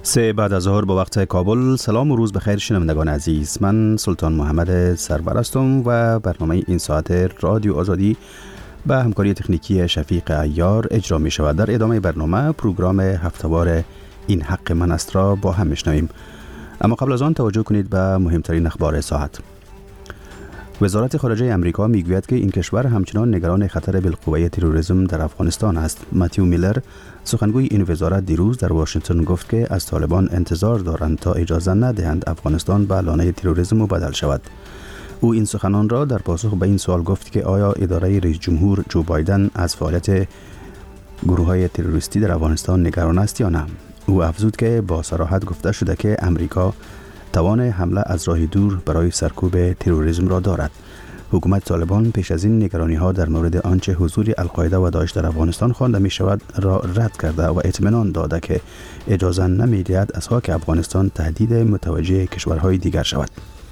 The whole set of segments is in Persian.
سه بعد از ظهر با وقت کابل. سلام و روز بخیر شنوندگان عزیز. من سلطان محمد سربرستم و برنامه این ساعت رادیو آزادی به همکاری تکنیکی شفیق عیار اجرا می شود. در ادامه برنامه پروگرام هفته‌وار این حق من است را با هم میشنویم. اما قبل از آن توجه کنید به مهمترین اخبار ساعت. وزارت خارجه امریکا میگوید که این کشور همچنان نگران خطر بالقوه تروریسم در افغانستان است. متیو میلر، سخنگوی این وزارت، دیروز در واشنگتن گفت که از طالبان انتظار دارند تا اجازه ندهند افغانستان به لانه تروریسم مبدل شود. او این سخنان را در پاسخ به این سوال گفت که آیا اداره رئیس جمهور جو بایدن از فعالیت گروه‌های تروریستی در افغانستان نگران است یا نه. او افزود که با صراحت گفته شده که امریکا توان حمله از راه دور برای سرکوب تروریسم را دارد. حکومت طالبان پیش از این نگرانی‌ها در مورد آنچه حضور القاعده و داعش در افغانستان خوانده می شود را رد کرده و اطمینان داده که اجازه نمی‌دهد از خاک افغانستان تهدید متوجه کشورهای دیگر شود.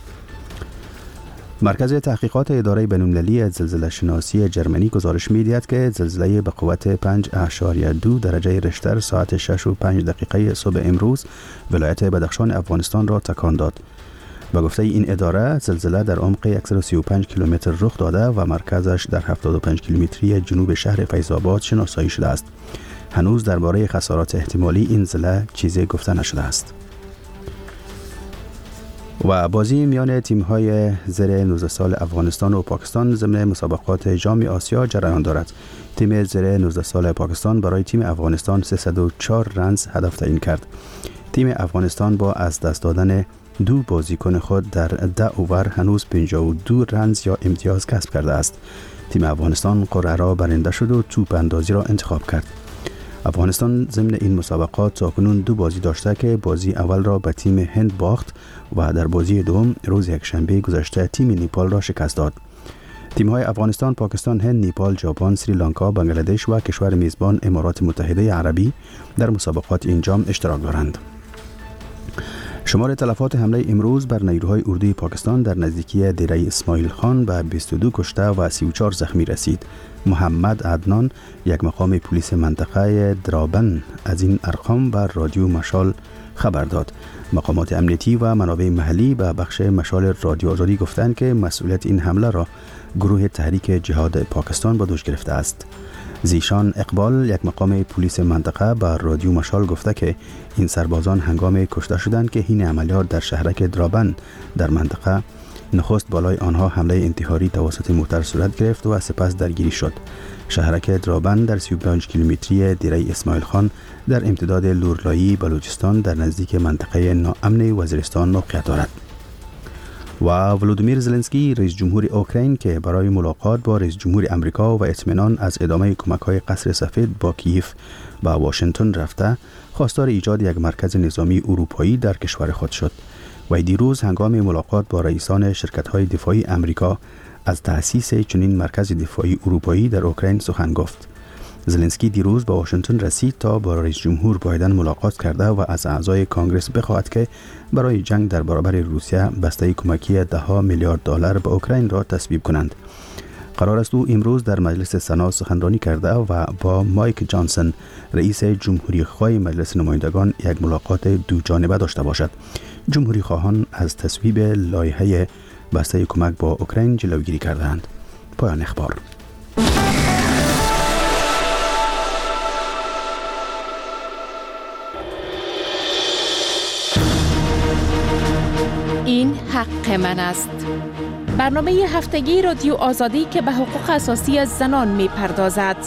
مرکز تحقیقات اداره بین‌المللی زلزله شناسی جرمنی گزارش می‌دهد که زلزله به قوت 5.2 درجه ریشتر ساعت 6:05 صبح امروز ولایت بدخشان افغانستان را تکان داد. به گفته این اداره، زلزله در عمق 135 کیلومتر رخ داده و مرکزش در 75 کیلومتری جنوب شهر فیض‌آباد شناسایی شده است. هنوز درباره خسارات احتمالی این زلزله چیزی گفته نشده است. و بازی میان تیم‌های زیر 19 سال افغانستان و پاکستان ضمن مسابقات جام آسیا جریان دارد. تیم زیر 19 سال پاکستان برای تیم افغانستان 304 رنز هدف تعیین کرد. تیم افغانستان با از دست دادن دو بازیکن خود در 10 اوور هنوز 52 رنز یا امتیاز کسب کرده است. تیم افغانستان قرعه را برنده شد و توپ اندازی را انتخاب کرد. افغانستان ضمن این مسابقات تاکنون 2 بازی داشته که بازی اول را به تیم هند باخت و در بازی دوم روز یکشنبه گذشته تیم نیپال را شکست داد. تیم‌های افغانستان، پاکستان، هند، نیپال، ژاپن، سریلانکا، بنگلادش و کشور میزبان امارات متحده عربی در مسابقات این جام اشتراک دارند. شمار تلفات حمله امروز بر نیروهای اردوی پاکستان در نزدیکی دیره اسماعیل خان به 22 کشته و 34 زخمی رسید. محمد عدنان، یک مقام پلیس منطقه درابن، از این ارقام بر رادیو مشال خبر داد. مقامات امنیتی و منابع محلی به بخش مشال رادیو آزادی گفتند که مسئولیت این حمله را گروه تحریک جهاد پاکستان به دوش گرفته است. زیشان اقبال، یک مقام پلیس منطقه، به رادیو مشال گفته که این سربازان هنگام کشته شدند که حین عملیات در شهرک درابن در منطقه نخست بالای آنها حمله انتحاری توسط موتر صورت گرفت و سپس درگیری شد. شهرک درابن در 35 کیلومتری دیره اسماعیل خان در امتداد لورلایی بلوچستان در نزدیک منطقه ناامن وزیرستان موقعیت دارد. و ولودیمیر زلنسکی، رئیس جمهور اوکراین، که برای ملاقات با رئیس جمهور امریکا و اطمینان از ادامه کمک‌های قصر سفید با کیف به واشنگتن رفته، خواستار ایجاد یک مرکز نظامی اروپایی در کشور خود شد. و دیروز هنگام ملاقات با رئیسان شرکت‌های دفاعی امریکا از تأسیس چنین مرکز دفاعی اروپایی در اوکراین سخن گفت. زلنسکی دیروز به واشنگتن رسید تا با رئیس جمهور بایدن ملاقات کرده و از اعضای کانگرس بخواهد که برای جنگ در برابر روسیه بسته کمکی 10 میلیارد دلار به اوکراین را تصویب کنند. قرار است او امروز در مجلس سنا سخنرانی کرده و با مایک جانسون، رئیس جمهوری خواه مجلس نمایندگان، یک ملاقات دو جانبه داشته باشد. جمهوری خواهان از تصویب لایحه بسته کمک با اوکراین جلوگیری کردند. پایان اخبار. این حق من است. برنامه هفتگی رادیو آزادی که به حقوق اساسی زنان می پردازد.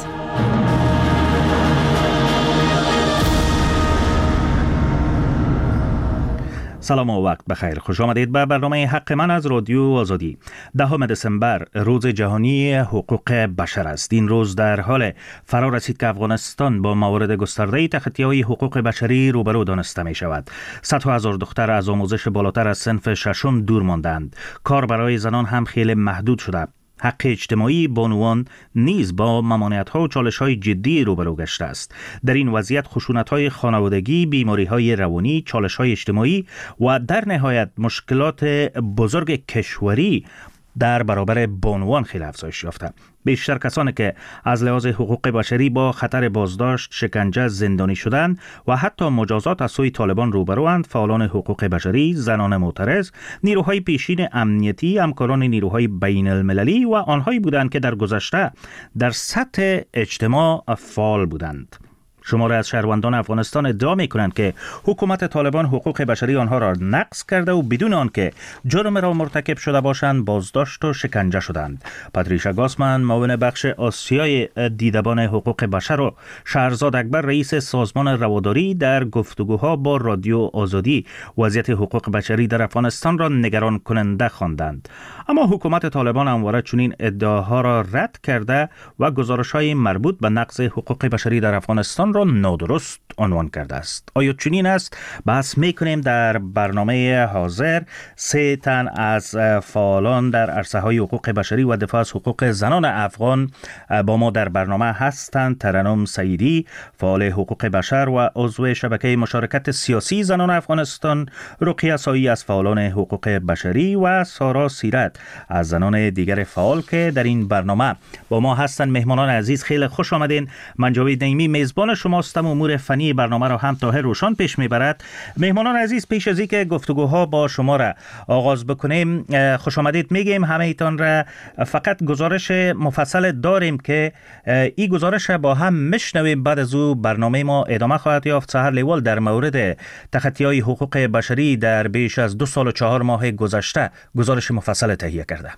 سلام و وقت بخیر. خوش آمدید به برنامه حق من از رادیو آزادی. 10 دسامبر روز جهانی حقوق بشر است. این روز در حال فرا رسید که افغانستان با موارد گسترده تخطی‌های حقوق بشری روبرو دانسته می شود. صدها هزار دختر از آموزش بالاتر از صنف ششم دور ماندند. کار برای زنان هم خیلی محدود شده. حق اجتماعی بانوان نیز با ممانعت‌ها و چالش‌های جدی روبرو گشته است. در این وضعیت خشونت‌های خانوادگی، بیماری‌های روانی، چالش‌های اجتماعی و در نهایت مشکلات بزرگ کشوری در برابر بانوان خیلی افزایش یافته. بیشتر کسانی که از لحاظ حقوق بشری با خطر بازداشت، شکنجه، زندانی شدن و حتی مجازات از سوی طالبان روبروند فعالان حقوق بشری، زنان معترض، نیروهای پیشین امنیتی، همکاران نیروهای بین المللی و آنهایی بودند که در گذشته در سطح اجتماع فعال بودند. شماره از شهروندان افغانستان ادعا می‌کنند که حکومت طالبان حقوق بشری آنها را نقض کرده و بدون آنکه جرم را مرتکب شده باشند بازداشت و شکنجه شدند. پاتریشا گاسمن، معاون بخش آسیای دیدبان حقوق بشر و شهرزاد اکبر، رئیس سازمان رواداری، در گفتگوها با رادیو آزادی وضعیت حقوق بشری در افغانستان را نگران کننده خواندند. اما حکومت طالبان همواره چنین ادعاها را رد کرده و گزارش‌های مربوط به نقض حقوق بشری در افغانستان را نادرست عنوان کرده است. آیا چنین است؟ بحث می‌کنیم در برنامه حاضر. 3 تن از فعالان در عرصه‌های حقوق بشری و دفاع از حقوق زنان افغان با ما در برنامه هستند. ترنم سعیدی، فعال حقوق بشر و عضو شبکه مشارکت سیاسی زنان افغانستان، رقیه سایی از فعالان حقوق بشری و سارا سیرت از زنان دیگر فعال که در این برنامه با ما هستند. مهمانان عزیز خیلی خوش آمدین. من جاوید نعیمی میزبان شماستم. امور فنی برنامه را هم طاهر روشان پیش میبرد. مهمانان عزیز، پیش از اینکه گفتگوها با شما را آغاز بکنیم خوش آمدید میگیم همه ایتان را. فقط گزارش مفصل داریم که این گزارش با هم میشنویم، بعد از او برنامه ما ادامه خواهد یافت. سحر لیوال در مورد تخطی‌های حقوق بشری در بیش از 2 سال و 4 ماه گذشته گزارش مفصل تهیه کرده.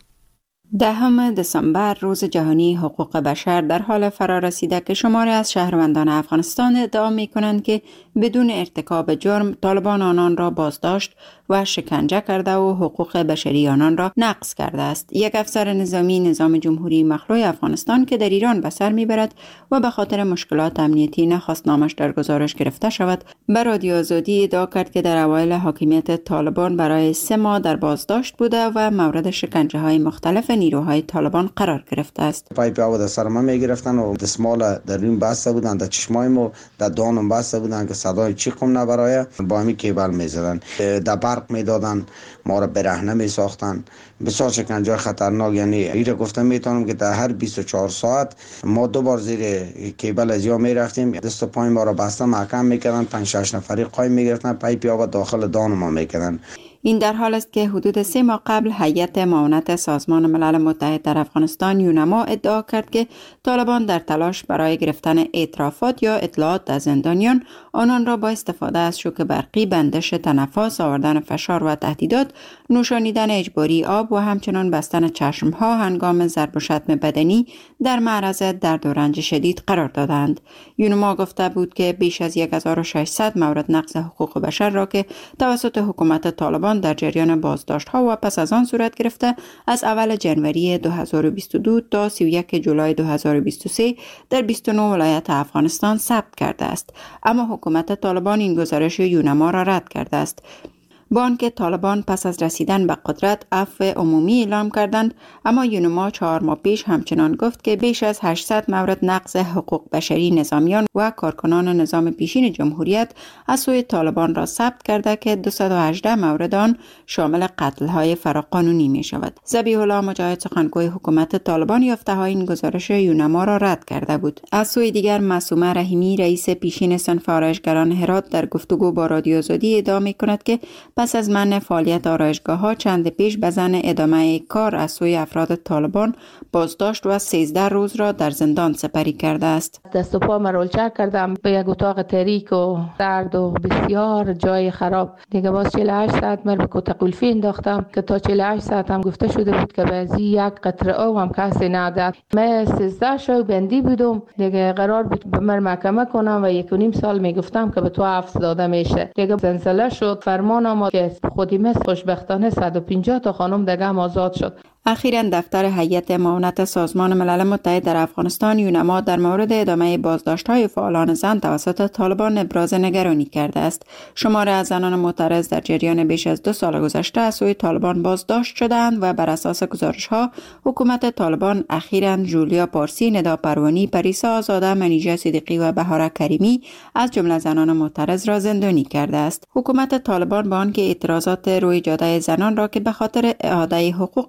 10 دسامبر روز جهانی حقوق بشر در حال فرا رسیده که شماری از شهروندان افغانستان ادعا می کنند که بدون ارتکاب جرم طالبان آنان را بازداشت و شکنجه کرده و حقوق بشری آنان را نقض کرده است. یک افسر نظامی نظام جمهوری مخلوع افغانستان که در ایران به سر میبرد و به خاطر مشکلات امنیتی نخواست نامش در گزارش گرفته شود، به رادیو آزادی ادعا کرد که در اوایل حاکمیت طالبان برای 3 ماه در بازداشت بوده و مورد شکنجه های مختلف نیروهای طالبان قرار گرفته است. پایپ آب در سر ما میگرفتن و دستمال در این بسته بودن، در چشمای ما در دانم بسته بودن که صدای چیقم نبرایه، با همین کیبل میزدن، در برق میدادن، ما را برهنه میساختن. بسیار شکنجه خطرناک. یعنی ایره گفتم میتونم که در هر 24 ساعت ما 2 بار زیر کیبل از یا میرفتیم، دست و پای ما را بسته محکم میکردن، 5-6 نفری قایم میگرفتن، پایپ آب داخل دان ما میکردن. این در حال است که حدود 3 ماه قبل هیئت معاونت سازمان ملل متحد در افغانستان یونما ادعا کرد که طالبان در تلاش برای گرفتن اعترافات یا اطلاعات از زندانیان آنان را با استفاده از شوک برقی، بندش تنفس، آوردن فشار و تهدیدات، نوشانیدن اجباری آب و همچنان بستن چشمها هنگام ضرب و شتم بدنی در معرض درد و رنج شدید قرار دادند. یونما گفته بود که بیش از 1600 مورد نقض حقوق بشر را که توسط حکومت طالبان در جریان بازداشت‌ها و پس از آن صورت گرفته از اول جنوری 2022 تا 31 جولای 2023 در 29 ولایت افغانستان ثبت کرده است. اما حکومت طالبان این گزارش یونما را رد کرده است. با آنکه طالبان پس از رسیدن به قدرت عفو عمومی اعلام کردند، اما یونما 4 ماه پیش همچنان گفت که بیش از 800 مورد نقض حقوق بشری نظامیان و کارکنان نظام پیشین جمهوریت از سوی طالبان را ثبت کرده که 218 مورد آن شامل قتل‌های فراقانونی می شود. ذبیح الله مجاهد، سخنگوی حکومت طالبان، یافته‌های این گزارش یونما را رد کرده بود. از سوی دیگر معصومه رحیمی، رئیس پیشین صنف آرایشگران هرات، در گفتگو با رادیو آزادی ادعا می‌کند که پس از منع فعالیت آرایشگاه‌ها چند پیش به ضمن ادامه کار از سوی افراد طالبان بازداشت و 13 روز را در زندان سپری کرده است. دست و پا مرولچک کردم به یک اتاق تاریک و سرد و بسیار جای خراب. دیگه باز 48 ساعت مر به کت قلفی انداختم که تا 48 ساعت هم گفته شده بود که بعضی یک قطره آب هم کسی نداد. من 13 شو بندی بودم. دیگه قرار بود به من محکمه کنم و 1.5 سال میگفتم که به تو عفو داده میشه. دیگه زلزله شد، فرمان آمد که خودی مثل خوشبختانه 150 تا خانم دیگه هم آزاد شد. اخیراً دفتر هیئت معاونت سازمان ملل متحد در افغانستان یونما در مورد ادامه بازداشت‌های فعالان زن توسط طالبان ابراز نگرانی کرده است. شماری از زنان معترض در جریان بیش از 2 سال گذشته از سوی طالبان بازداشت شدند و بر اساس گزارش‌ها حکومت طالبان اخیراً جولیا پارسی، ندا پروانی، پریسا آزاده، منیژه صدیقی و بهاره کریمی از جمله زنان معترض را زندانی کرده است. حکومت طالبان با آنکه اعتراضات روی جاده زنان را که به خاطر اعاده حقوقشان بر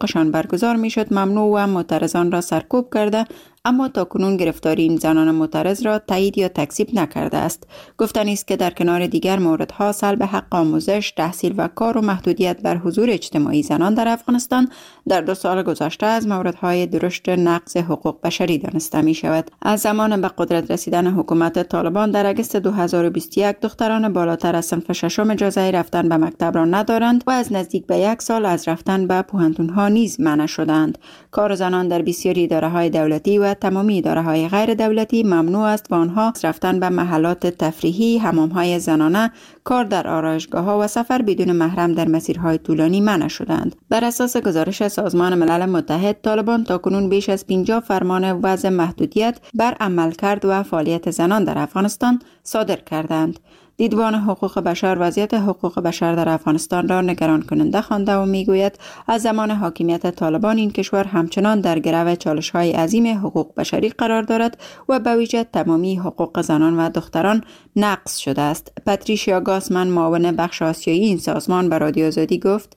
برگزار میشد ممنوع و معترضان را سرکوب کرده، اما تاکنون گرفتاری این زنان معترض را تایید یا تکذیب نکرده است. گفتنی است که در کنار دیگر موردها سلب حق آموزش، تحصیل و کار و محدودیت بر حضور اجتماعی زنان در افغانستان در 2 سال گذشته از موردهای درشت نقض حقوق بشری دانسته می شود. از زمان به قدرت رسیدن حکومت طالبان در اگست 2021 دختران بالاتر از صنف ششم اجازه رفتن به مکتب را ندارند و از نزدیک به 1 سال از رفتن به پوهنتون‌ها نیز منع شدند. کار زنان در بسیاری اداره‌های دولتی و تمامی اداره‌های غیر دولتی ممنوع است و آنها رفتن به محلات تفریحی، حمام‌های زنانه، کار در آرایشگاه‌ها و سفر بدون محرم در مسیرهای طولانی منع شدند. بر اساس گزارش سازمان ملل متحد، طالبان تاکنون بیش از 50 فرمان وضع محدودیت بر عملکرد و فعالیت زنان در افغانستان صادر کردند. دیدبان حقوق بشر وضعیت حقوق بشر در افغانستان را نگران کننده خوانده و میگوید از زمان حاکمیت طالبان این کشور همچنان در گرو چالش‌های عظیم حقوق بشری قرار دارد و به ویژه تمامی حقوق زنان و دختران نقض شده است. پاتریشیا گاسمن، معاون بخش آسیایی این سازمان، به رادیو آزادی گفت: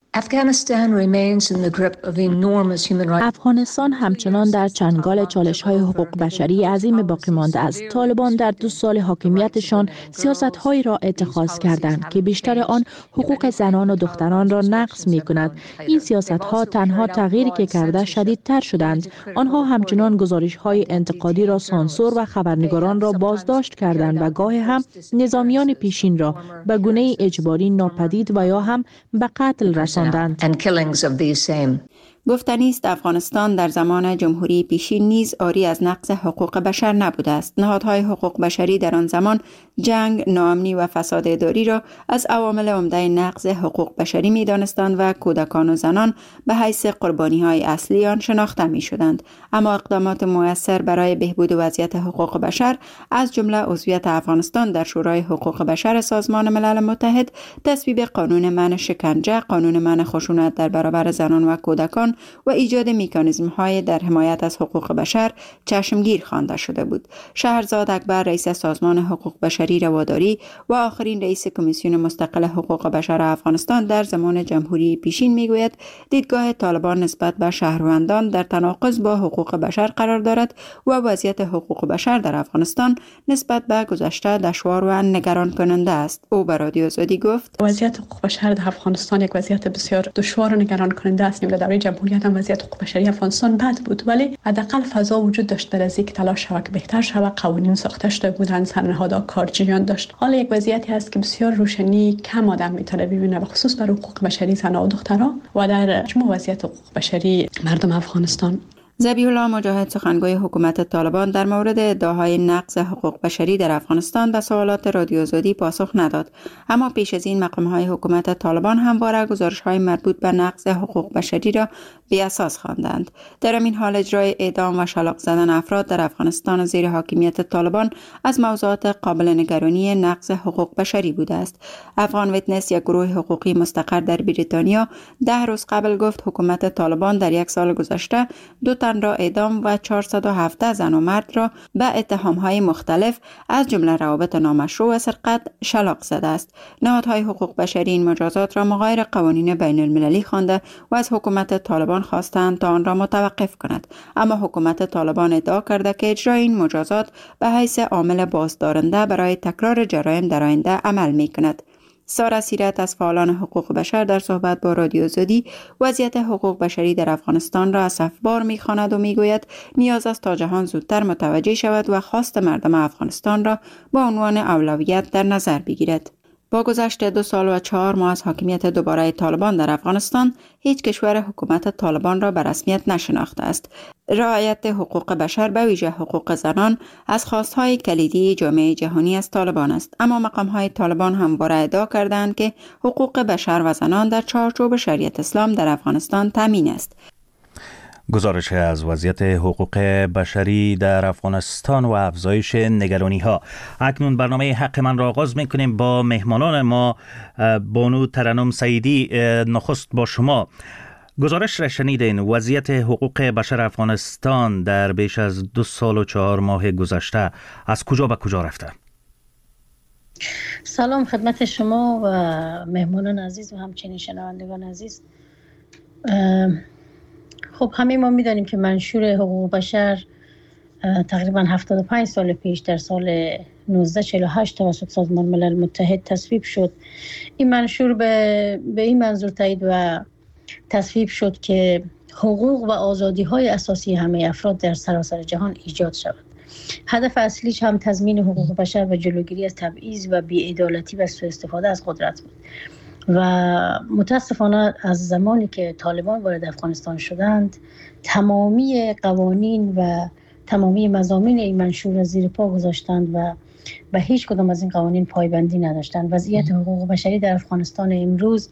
افغانستان همچنان در چنگال چالش‌های حقوق بشری عظیم باقی مانده است. طالبان در 2 سال حاکمیتشان سیاست‌هایی را اتخاذ کردند که بیشتر آن حقوق زنان و دختران را نقض می‌کند. این سیاست‌ها تنها تغییری که کرده شدیدتر شدند. آنها همچنان گزارش‌های انتقادی را سانسور و خبرنگاران را بازداشت کردند و گاهی هم نظامیان پیشین را به گونه اجباری ناپدید و یا هم به قتل رساندند. گفتنی است افغانستان در زمان جمهوری پیشین نیز عاری از نقض حقوق بشر نبوده است. نهادهای حقوق بشری در آن زمان جنگ، ناامنی و فساد اداری را از عوامل عمده نقض حقوق بشری می دانستند و کودکان و زنان به حیث قربانی‌های اصلی آن شناخته می شدند. اما اقدامات مؤثر برای بهبود وضعیت حقوق بشر از جمله عضویت افغانستان در شورای حقوق بشر سازمان ملل متحد، تصویب قانون منع شکنجه، قانون منع خشونت در برابر زنان و کودکان و ایجاد مکانیزم‌های در حمایت از حقوق بشر چشمگیر خوانده شده بود. شهرزاد اکبر، رئیس سازمان حقوق بشری رواداری و آخرین رئیس کمیسیون مستقل حقوق بشر افغانستان در زمان جمهوری پیشین میگوید دیدگاه طالبان نسبت به شهروندان در تناقض با حقوق بشر قرار دارد و وضعیت حقوق بشر در افغانستان نسبت به گذشته دشوار و نگران کننده است. او به رادیو آزادی گفت: وضعیت حقوق بشر در افغانستان یک وضعیت بسیار دشوار و نگران کننده است. در دوره جمهوریت هم وضعیت حقوق بشری افغانستان بد بود، ولی حداقل فضا وجود داشت برای اینکه تلاش شود که بهتر شود. قوانین ساخته شده بودند، سرنهادها کارجویان داشت. حالا یک وضعیتی هست که بسیار روشنی کم آدم میتونه ببینه، به خصوص برای حقوق بشری زنان و دختران و در مجموع وضعیت حقوق بشری مردم افغانستان. ذبیح الله مجاهد، سخنگوی حکومت طالبان، در مورد ادعاهای نقض حقوق بشری در افغانستان به سوالات رادیو آزادی پاسخ نداد. اما پیش از این مقام‌های حکومت طالبان همواره گزارش‌های مربوط به نقض حقوق بشری را بی اساس خواندند. در این حال اجرای اعدام و شلاق زدن افراد در افغانستان زیر حاکمیت طالبان از موضوعات قابل نگرانی نقض حقوق بشری بوده است. افغان ویتنس، یک گروه حقوقی مستقر در بریتانیا، 10 روز قبل گفت حکومت طالبان در 1 سال گذشته 2 تن را اعدام و 417 زن و مرد را به اتهام‌های مختلف از جمله روابط نامشروع و سرقت شلاق زده است. نهادهای حقوق بشری این مجازات را مغایر قوانین بین المللی خوانده و از حکومت طالبان خواستند تا آن را متوقف کند. اما حکومت طالبان ادعا کرده که اجرای این مجازات به حیث عامل بازدارنده برای تکرار جرایم در آینده عمل می‌کند. سارا سیرت از فعالان حقوق بشر در صحبت با رادیو آزادی وضعیت حقوق بشری در افغانستان را اسفبار می‌خواند و میگوید نیاز است تا جهان زودتر متوجه شود و خواست مردم افغانستان را با عنوان اولویت در نظر بگیرد. با گذشت 2 سال و 4 ماه از حاکمیت دوباره طالبان در افغانستان، هیچ کشور حکومت طالبان را به رسمیت نشناخته است. رعایت حقوق بشر به ویژه حقوق زنان از خواستهای کلیدی جامعه جهانی از طالبان است، اما مقام‌های طالبان همواره ادعا کردند که حقوق بشر و زنان در چارچوب شریعت اسلام در افغانستان تامین است. گزارش از وضعیت حقوق بشری در افغانستان و افزایش نگرانی ها. اکنون برنامه حق من را آغاز میکنیم با مهمانان ما. بانو ترنم سعیدی، نخست با شما. گزارش را شنیدین، وضعیت حقوق بشر افغانستان در بیش از 2 سال و 4 ماه گذشته از کجا به کجا رفته؟ سلام خدمت شما و مهمانان عزیز و همچنین شنوندگان عزیز. خب همه ما میدانیم که منشور حقوق بشر تقریبا 75 سال پیش در سال 1948 توسط سازمان ملل متحد تصویب شد. این منشور به این منظور تایید و تصویب شد که حقوق و آزادی‌های اساسی همه افراد در سراسر جهان ایجاد شود. هدف اصلیش هم تضمین حقوق بشر و جلوگیری از تبعیض و بی‌عدالتی و سوء استفاده از قدرت بود. و متاسفانه از زمانی که طالبان وارد افغانستان شدند، تمامی قوانین و تمامی مضامین این منشور را زیر پا گذاشتند و به هیچ کدام از این قوانین پایبندی نداشتند. وضعیت حقوق بشری در افغانستان امروز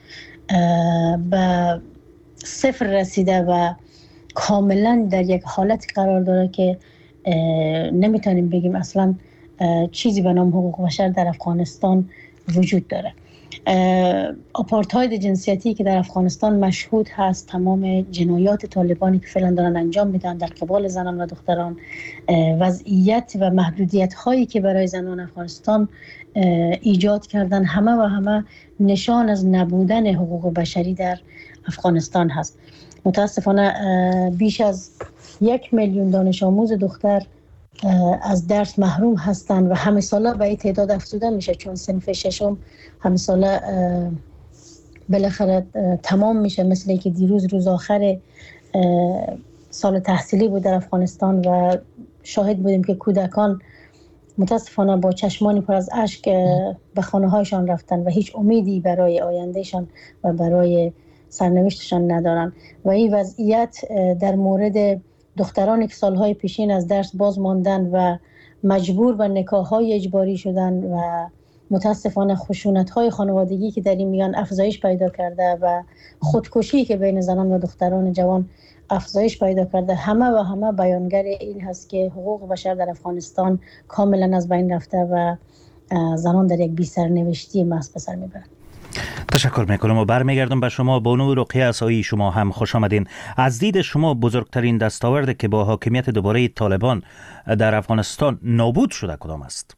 به صفر رسیده و کاملا در یک حالت قرار داره که نمیتونیم بگیم اصلا چیزی به نام حقوق بشر در افغانستان وجود داره. آپارتاید جنسیتی که در افغانستان مشهود هست، تمام جنایات طالبانی که فعلا دارن انجام میدن در قبال زنان و دختران، وضعیت و محدودیت هایی که برای زنان افغانستان ایجاد کردن، همه نشان از نبودن حقوق بشری در افغانستان هست. متاسفانه بیش از 1 میلیون دانش آموز دختر از درس محروم هستند و همه ساله به این تعداد افزوده میشه، چون صنف ششم همه ساله بالاخره تمام میشه. مثل که دیروز روز آخر سال تحصیلی بود در افغانستان و شاهد بودیم که کودکان متاسفانه با چشمانی پر از اشک به خانه هایشان رفتن و هیچ امیدی برای آیندهشان و برای سرنوشتشان ندارن. و این وضعیت در مورد دخترانی که سالهای پیشین از درس باز ماندن و مجبور به نکاح‌های اجباری شدن و متاسفانه خشونت‌های خانوادگی که در این میان افزایش پیدا کرده و خودکشی که بین زنان و دختران جوان افزایش پیدا کرده، همه بیانگر این هست که حقوق بشر در افغانستان کاملا از بین رفته و زنان در یک بی‌سرنوشتی محض به سر میبرند. تشکر میکنم و برمیگردم به شما. بانو رقیه عصایی، شما هم خوش آمدین. از دید شما بزرگترین دستاورد که با حاکمیت دوباره طالبان در افغانستان نابود شده کدام است؟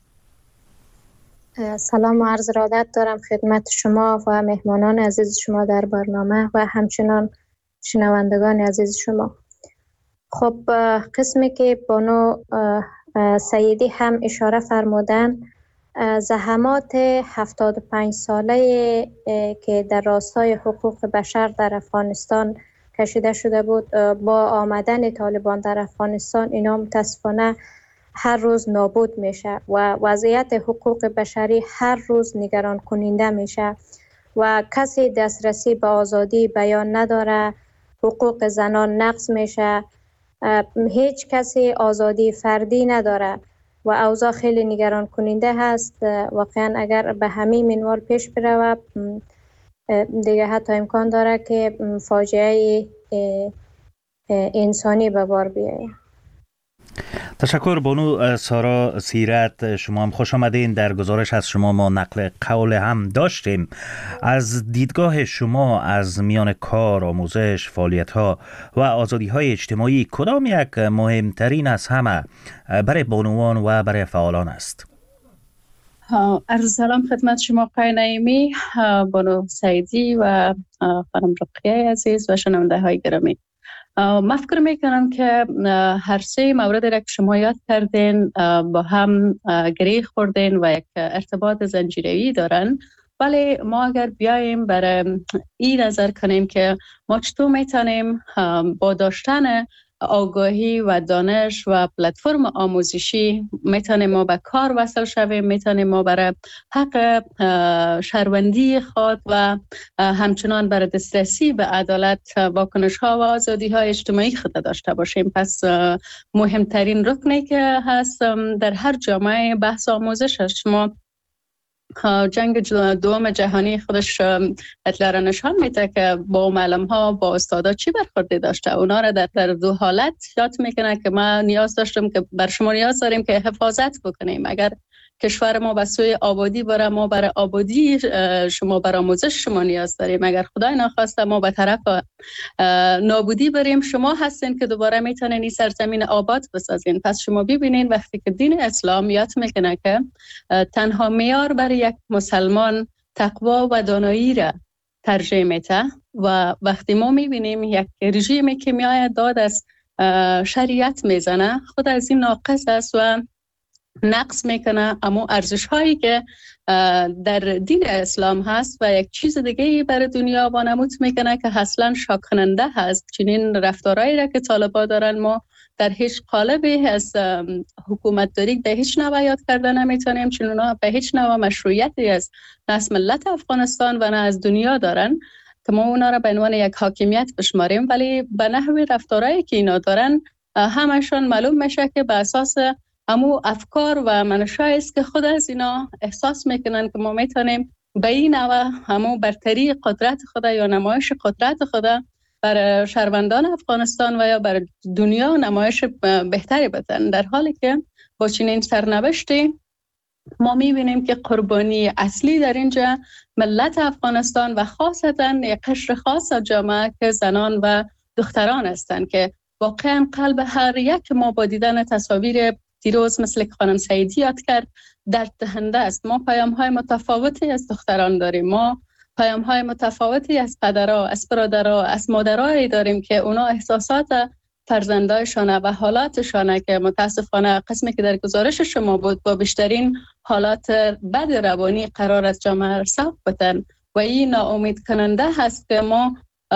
سلام و عرض ارادت دارم خدمت شما و مهمانان عزیز شما در برنامه و همچنان شنوندگان عزیز شما. خب قسمی که بانو سیدی هم اشاره فرمودن، زحمات 75 ساله که در راستای حقوق بشر در افغانستان کشیده شده بود، با آمدن طالبان در افغانستان اینا متاسفانه هر روز نابود میشه و وضعیت حقوق بشری هر روز نگران کننده میشه و کسی دسترسی به آزادی بیان نداره، حقوق زنان نقض میشه، هیچ کسی آزادی فردی نداره و اوضاع خیلی نگران کننده هست. واقعا اگر به همین منوال پیش بره دیگه حتی امکان داره که فاجعه انسانی به بار بیاید. تشکر بانو سارا سیرت، شما هم خوش آمدین. در گزارش از شما ما نقل قول هم داشتیم. از دیدگاه شما از میان کار، آموزش، فعالیت‌ها و آزادی‌های اجتماعی کدام یک مهمترین از همه برای بانوان و برای فعالان است؟ عرض سلام خدمت شما آقای نعیمی، بانو سیدی و خانم رقیه عزیز و شنونده های گرامی. من فکر میکنم که هر سه مورد را که شما یاد کردین با هم گره خوردین و یک ارتباط زنجیره‌ای دارن، ولی ما اگر بیایم برای این نظر کنیم که ما چطور میتونیم با داشتن آگاهی و دانش و پلتفرم آموزشی میتونیم ما به کار وصل شویم، میتونیم ما برای حق شهروندی خود و همچنان برای دسترسی به عدالت واکنش ها و آزادی های اجتماعی خود داشته باشیم. پس مهمترین رکنی که هست در هر جامعه بحث آموزش است. شما جنگ دوم جهانی خودش هتلر را نشان میده که با معلم ها با استادا چی برخوردی داشته. اونا را در دو حالت یاد میکنه که ما نیاز داشتیم که بر شما نیاز داریم که حفاظت بکنیم. اگر کشور ما به سوی آبادی بره، ما برای آبادی شما برای آموزش شما نیاز داریم. اگر خدای نخواسته ما به طرف نابودی بریم، شما هستین که دوباره میتونین این سرزمین آباد بسازین. پس شما ببینین وقتی که دین اسلام یاد میکنه که تنها معیار برای یک مسلمان تقوا و دانایی را ترجیح میده، و وقتی ما میبینیم یک رژیمی که میآید داد از شریعت میزنه، خود از این ناقص است و نقص میکنه اما ارزش هایی که در دین اسلام هست و یک چیز دیگه برای دنیا وانمود میکنه که اصلا شاک کننده هست. چنین رفتارهایی را که طالبان دارن ما در هیچ قالبی از حکومت داری به هیچ نوع یاد کرده نمیتونیم، چون اونا به هیچ نوع مشروعیتی از نه از ملت افغانستان و نه از دنیا دارن که ما اونا را به عنوان یک حاکمیت بشماریم، ولی به نحو رفتارهایی که اینا دارن همشون معلوم میشه که به اساس همو افکار و منشأ است که خود از اینا احساس میکنن که ما میتونیم به این نوع همو برتری قدرت خود یا نمایش قدرت خود بر شهروندان افغانستان و یا بر دنیا نمایش بهتری بدن، در حالی که با چنین سرنوشتی ما میبینیم که قربانی اصلی در اینجا ملت افغانستان و خاصتا یک قشر خاص از جامعه که زنان و دختران هستند که واقعا قلب هر یک ما با دیدن تصاویر دیروز مثل که خانم سعیدی یاد کرد درد دهنده است. ما پیام های متفاوتی از دختران داریم، ما پیام های متفاوتی از پدرها، از برادرها، از مادرایی داریم که اونا احساسات فرزندایشانه و حالاتشانه که متاسفانه قسمی که در گزارش شما بود با بیشترین حالات بد روانی قرار از جامعه ساق بدن و این ناامید کننده هست که ما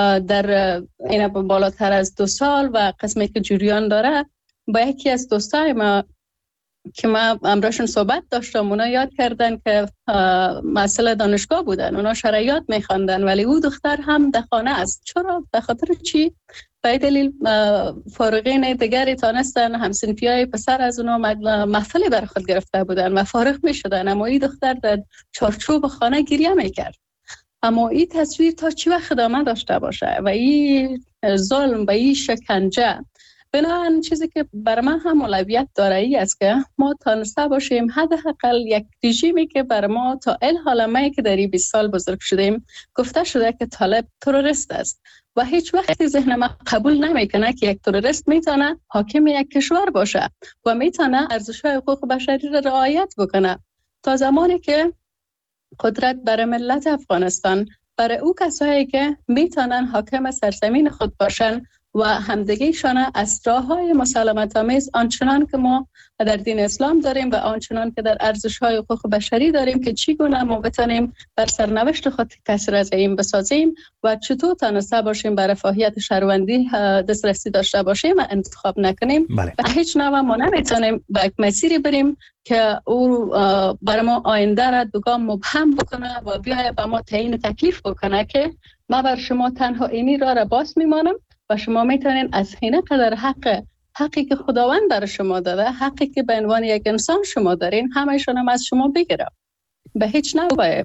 در این بالاتر از 2 سال و قسمی که جریان داره با یکی از دوستای ما که ما امروشون صحبت داشتم، اونا یاد کردن که مسئله دانشگاه بودن، اونا شرایط میخواندن ولی او دختر هم در خانه است. چرا؟ به خاطر چی؟ به دلیل فارغین دیگری تانستن همسنفیای پسر از اونا محفلی بر خود گرفته بودن و فارغ میشدن، اما این دختر در چارچوب خانه گریه میکرد. اما این تصویر تا چی وقت ادامه داشته باشه و این ظلم و این شکنجه، بنابراین چیزی که بر من هم اولویت داره ای است که ما تانسته باشیم حداقل یک رژیمی که بر ما تا الحال ما که در 20 سال بزرگ شدیم گفته شده که طالب تروریست است و هیچ وقت ذهن ما قبول نمیکنه که یک تروریست میتونه حاکم یک کشور باشه و میتونه ارزش‌های حقوق بشری را رعایت بکنه. تا زمانی که قدرت بر ملت افغانستان، برای او کسایی که میتونن حاکم سرزمین خود باشن و همدیگه‌شان از راه‌های مسالمت‌آمیز آنچنان که ما در دین اسلام داریم و آنچنان که در ارزش‌های حقوق بشری داریم که چگونه ما بتونیم بر سرنوشت خود کسر از این بسازیم و چطور تانسته باشیم بر رفاهیت شهروندی دسترسی داشته باشیم و انتخاب نکنیم. و هیچ نوع ما نمیتونیم به یک مسیری بریم که او بر ما آینده را دوگام مبهم بکنه و بیاید به ما تعیین تکلیف بکنه که ما بر شما تنها اینی را باز میمانم و شما میتونین از حین قدر حقی که خداوند در شما داده، حقی که به عنوان یک انسان شما دارین، همه‌شون هم از شما بگیره. به هیچ نوع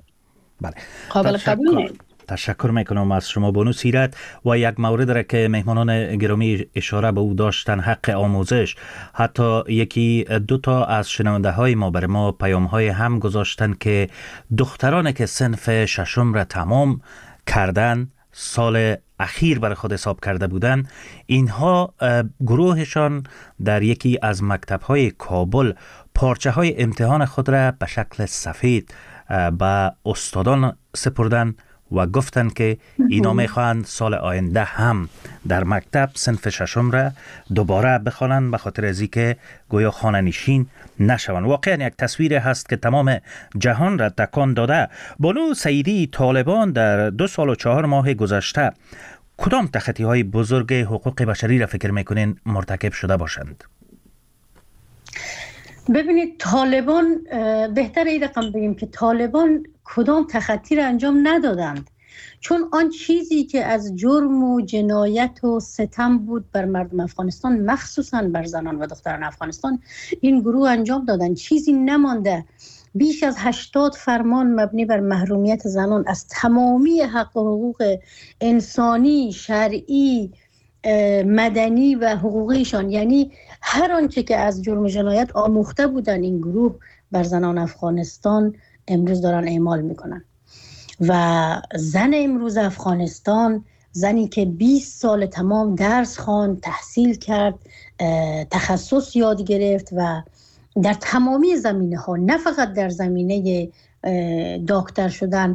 قابل قبول نیست. تشکر میکنم از شما بانو سیرت. و یک مورد را که مهمانان گرامی اشاره به او داشتن، حق آموزش. حتی یکی 2 تا از شنونده های ما بر ما پیام های هم گذاشتن که دخترانی که صنف 6 را تمام کردن، سال اخیر برای خود حساب کرده بودن، اینها گروهشان در یکی از مکتب‌های کابل پارچه های امتحان خود را به شکل سفید به استادان سپردن و گفتن که اینا میخوان سال آینده هم در مکتب صنف 6 را دوباره بخوانند به خاطر از اینکه گویا خانه نشین نشوند. واقعا یک تصویر هست که تمام جهان را تکان داده. بانو سعیدی، طالبان در 2 سال و 4 ماه گذشته کدام تخطی های بزرگ حقوق بشری را فکر میکنین مرتکب شده باشند؟ ببینید، طالبان بهتر این رقم بگیم که طالبان کدام تخطی را انجام ندادند، چون آن چیزی که از جرم و جنایت و ستم بود بر مردم افغانستان، مخصوصا بر زنان و دختران افغانستان، این گروه انجام دادن. چیزی نمانده. بیش از 80 فرمان مبنی بر محرومیت زنان از تمامی حق و حقوق انسانی، شرعی، مدنی و حقوقیشان، یعنی هر آنچه که از جرم جنایت آموخته بودن این گروه بر زنان افغانستان امروز دارن اعمال میکنن. و زن امروز افغانستان، زنی که 20 سال تمام درس خواند، تحصیل کرد، تخصص یاد گرفت و در تمامی زمینه ها، نه فقط در زمینه دکتر شدن،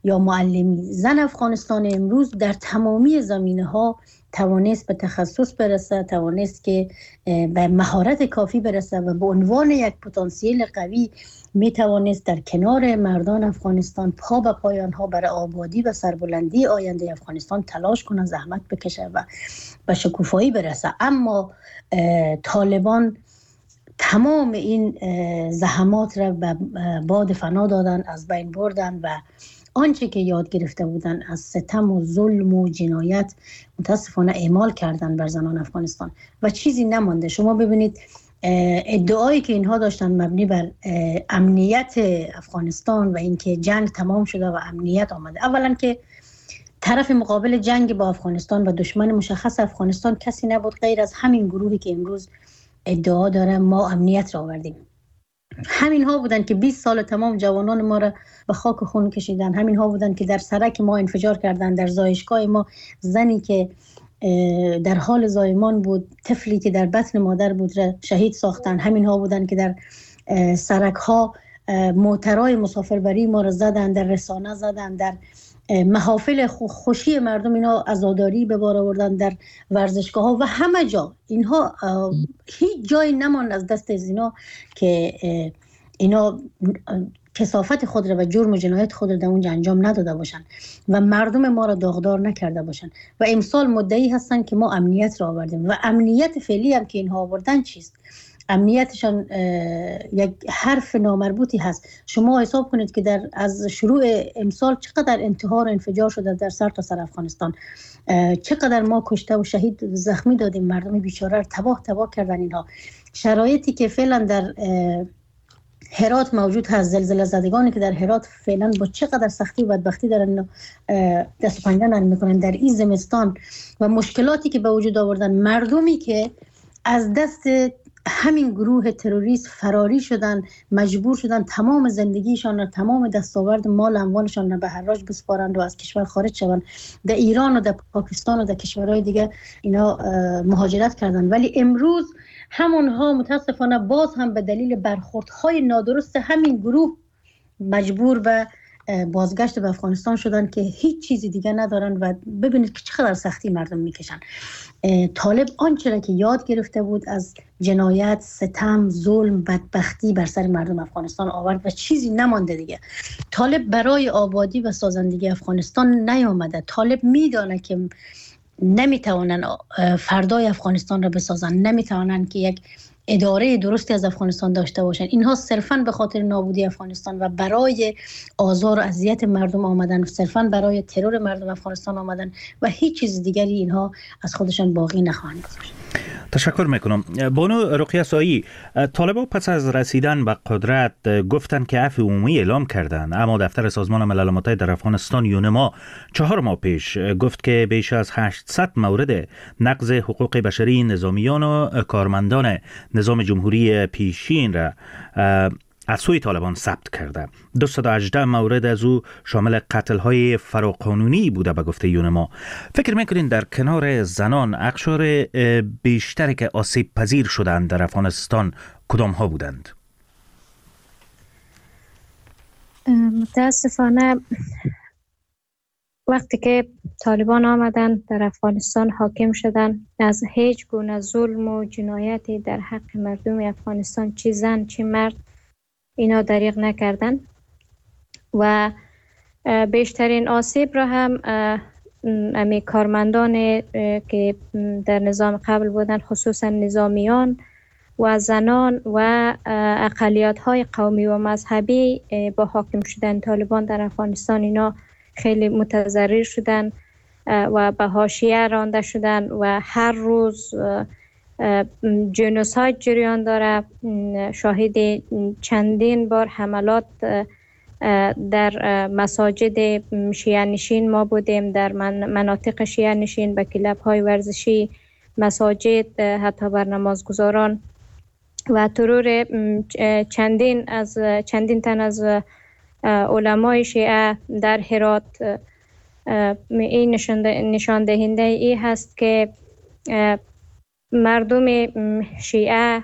یا معلمی. زن افغانستان امروز در تمامی زمینه‌ها توانست به تخصص برسه، توانست که به مهارت کافی برسه و به عنوان یک پتانسیل قوی می توانست در کنار مردان افغانستان پا به پای آنها برای آبادی و سربلندی آینده افغانستان تلاش کنه، زحمت بکشه و به شکوفایی برسه. اما طالبان تمام این زحمات را به باد فنا دادن، از بین بردن و آنچه که یاد گرفته بودن از ستم و ظلم و جنایت متاسفانه اعمال کردن بر زنان افغانستان و چیزی نمانده. شما ببینید ادعایی که اینها داشتن مبنی بر امنیت افغانستان و اینکه جنگ تمام شده و امنیت آمده. اولا که طرف مقابل جنگ با افغانستان و دشمن مشخص افغانستان کسی نبود غیر از همین گروهی که امروز ادعا داره ما امنیت را آوردیم. همین ها بودن که 20 سال تمام جوانان ما را به خاک خون کشیدن. همین ها بودن که در سرک ما انفجار کردن، در زایشگاه ما زنی که در حال زایمان بود، طفلی که در بطن مادر بود را شهید ساختن. همین ها بودن که در سرک ها موترهای مسافربری ما را زدن، در رسانه زدن، در محافل خوشی مردم اینا عزاداری به بار آوردن، در ورزشگاه ها و همه جا. اینها هیچ جایی نماند از دست از اینا که اینا کثافت خود را و جرم و جنایت خود را در اونجا انجام نداده باشن و مردم ما را داغدار نکرده باشن و امسال مدعی هستن که ما امنیت را آوردیم و امنیت فعلی هم که اینها آوردن چیست؟ امنیتشان یک حرف نامربوطی هست. شما حساب کنید که از شروع امسال چقدر انتحار و انفجار شده در سر تا سر افغانستان، چقدر ما کشته و شهید و زخمی دادیم، مردم بیچاره رو تباه کردن. اینها شرایطی که فعلا در هرات موجود هست، زلزله زدگانی که در هرات فعلا با چقدر سختی و بدبختی دارن دست و پنجه نرم میکنن در این زمستان و مشکلاتی که به وجود آوردن، مردمی که از دست همین گروه تروریست فراری شدن، مجبور شدن تمام زندگیشان را، تمام دستاورد مال اموالشان را به حراج بسپارند و از کشور خارج شوند. در ایران و در پاکستان و در کشورهای دیگه اینا مهاجرت کردن، ولی امروز همونها متاسفانه باز هم به دلیل برخوردهای نادرست همین گروه مجبور به بازگشت به افغانستان شدن که هیچ چیزی دیگه ندارن و ببینید که چقدر سختی مردم میکشن. طالب آنچه را که یاد گرفته بود از جنایت، ستم، ظلم، بدبختی بر سر مردم افغانستان آورد و چیزی نمانده دیگه. طالب برای آبادی و سازندگی افغانستان نیامده. طالب میدانه که نمیتوانن فردای افغانستان را بسازن، نمیتوانن که یک اداره درستی از افغانستان داشته باشن. اینها صرفاً به خاطر نابودی افغانستان و برای آزار و اذیت مردم آمدن، صرفاً برای ترور مردم افغانستان آمدن و هیچ چیز دیگری اینها از خودشان باقی نخواهند گذاشت. تشکر میکنم. بانو رقیه سایی، طالبان پس از رسیدن به قدرت گفتند که عفو عمومی اعلام کردند، اما دفتر سازمان ملل متحد در افغانستان یونما 4 ماه پیش گفت که بیش از 800 مورد نقض حقوق بشری نظامیان و کارمندان نظام جمهوری پیشین را از سوی طالبان ثبت کرده. 218 مورد از او شامل قتل‌های فراقانونی بوده به گفته یونما. فکر میکنین در کنار زنان اقشار بیشتری که آسیب پذیر شدند در افغانستان کدام ها بودند؟ متاسفانه وقتی که طالبان آمدن در افغانستان حاکم شدن، از هیچ گونه ظلم و جنایتی در حق مردم افغانستان، چه زن چه مرد، اینا دریغ نکردن و بیشترین آسیب را هم امی کارمندان که در نظام قبل بودن، خصوصا نظامیان و زنان و اقلیت های قومی و مذهبی با حاکم شدن طالبان در افغانستان اینا خیلی متضرر شدن و به حاشیه رانده شدن و هر روز جنوساید جریان داره. شاهد چندین بار حملات در مساجد شیعه نشین ما بودیم، در مناطق شیعه نشین، به کلب های ورزشی، مساجد، حتی بر نمازگزاران و ترور چندین تن از علمای شیعه در هرات. این نشان دهنده ای هست که مردم شیعه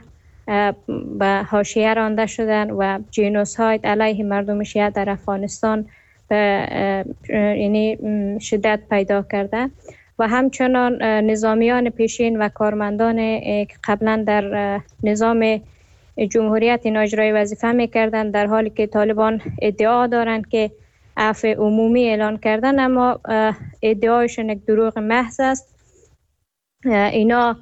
به حاشیه رانده شدن و جنوساید علیه مردم شیعه در افغانستان یعنی شدت پیدا کرده و همچنان نظامیان پیشین و کارمندان که قبلا در نظام جمهوریت اینا اجرای وظیفه میکردن، در حالی که طالبان ادعا دارند که عفو عمومی اعلان کردن، اما ادعایشون یک دروغ محض است. اینا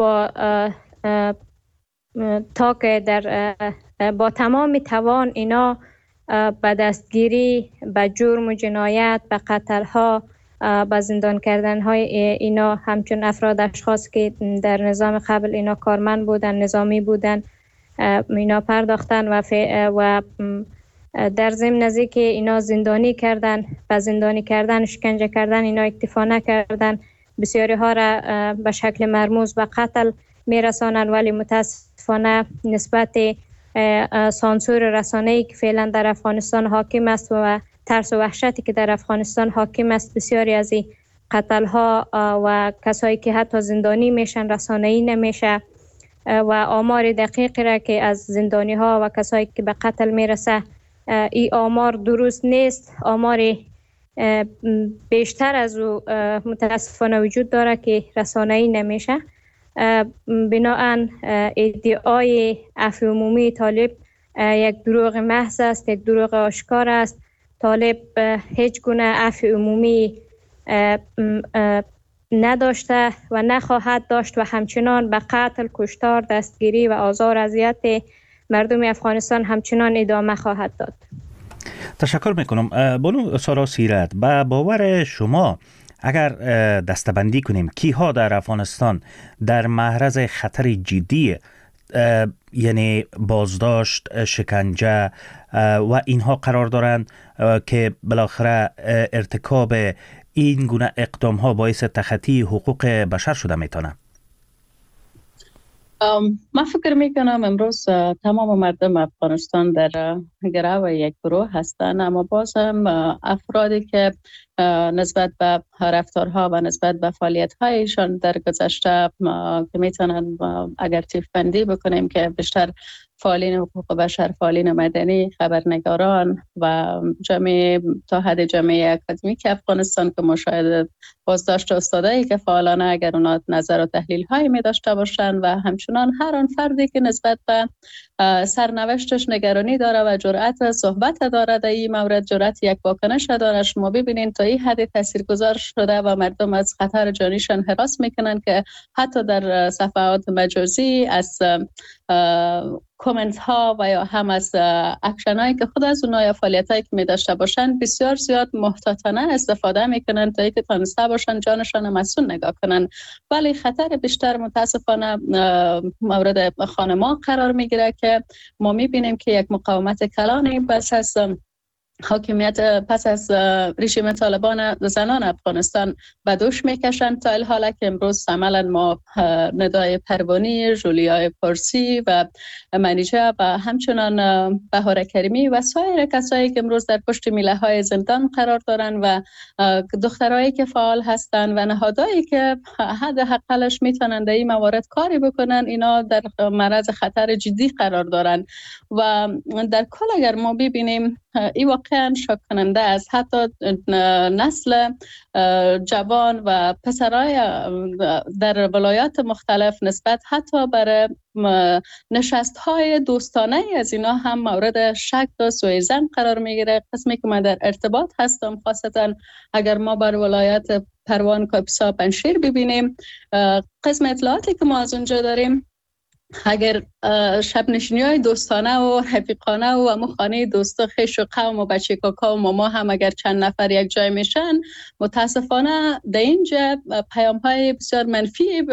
با تمام توان اینا به دستگیری، به جرم و جنایت، به قتل‌ها، به زندان کردن‌های اینا همچون اشخاص که در نظام قبل اینا کارمند بودن، نظامی بودن، اینا پرداختن و در ضمن از که اینا زندانی کردن، به زندانی کردن، شکنجه کردن اینا اکتفا نکردن، بسیاری ها را به شکل مرموز به قتل میرسانند. ولی متاسفانه نسبت سانسور رسانه‌ای که فعلا در افغانستان حاکم است و ترس و وحشتی که در افغانستان حاکم است، بسیاری از این قتل ها و کسایی که حتی زندانی میشن رسانه‌ای نمیشه و آمار دقیقی را که از زندانی ها و کسایی که به قتل میرسه این آمار درست نیست. آمار بیشتر از او متاسفانه وجود داره که رسانه‌ای نمیشه. بناهن ادعای عفو عمومی طالب یک دروغ محض است، یک دروغ آشکار است. طالب هیچ گونه عفو عمومی نداشته و نخواهد داشت و همچنان به قتل، کشتار، دستگیری و آزار اذیت مردم افغانستان همچنان ادامه خواهد داد. تشکر میکنم. بانو سارا سیرت، به باور شما اگر دستبندی کنیم کیها در افغانستان در معرض خطر جدی یعنی بازداشت، شکنجه و اینها قرار دارند که بالاخره ارتکاب این گونه اقدام ها باعث تخطی حقوق بشر شده میتونه؟ من فکر میکنم امروز تمام مردم افغانستان در گروه یک گروه هستند، اما باز هم افرادی که نسبت به رفتارها و نسبت به فعالیت‌هایشان در گذشته که میتونن اگر تیف‌بندی بکنیم که بیشتر فعالین حقوق بشر، فعالین مدنی، خبرنگاران و تا حد جامعه اکادمیک افغانستان که مشاهده بازداشت استادایی که فعالانه اگر اونا نظر و تحلیل هایی می داشته باشن و همچنان هر آن فردی که نسبت به سرنوشتش نگرانی داره و جرأت صحبت داره در این مورد، جرأت یک واکنش داره، شما ببینین تا این حد تاثیرگذار شده و مردم از خطر جانیشان هراس میکنن که حتی در صفحات مجازی از کامنت ها و یا هم از اکشن هایی که خود از اونها یا فعالیت هایی که می داشته باشن بسیار زیاد محتاطانه استفاده میکنن تا اینکه تانسته باشن جانشان مسئول نگاه کنن. ولی خطر بیشتر متاسفانه مورد خانما قرار میگیره که ما میبینیم که یک مقاومت کلانی پس از حاکمیت، پس از رژیم طالبان زنان افغانستان به دوش میکشند تا الحاله که امروز عملا ما ندای پروانی، جولیا پارسی و منیجه و همچنان بهار کریمی و سایر کسایی که امروز در پشت میله های زندان قرار دارند و دخترایی که فعال هستند و نهادهایی که حداقلش میتونند در این موارد کاری بکنن، اینا در معرض خطر جدی قرار دارند و در کل اگر ما ببینیم این واقعا شاک کننده است. حتی نسل جوان و پسرای در ولایات مختلف نسبت حتی برای نشست های دوستانه از اینا هم مورد شک و سوء ظن قرار میگیره. قسمی که من در ارتباط هستم، خاصتا اگر ما بر ولایت پروان، کاپیسا، پنجشیر ببینیم، قسم اطلاعاتی که ما از اونجا داریم، اگر شب نشینی های دوستانه و رفیقانه و همون خانه دوست خیش و قوم و بچه کاکا و ماما هم اگر چند نفر یک جای میشن، متاسفانه در اینجا پیام های بسیار منفی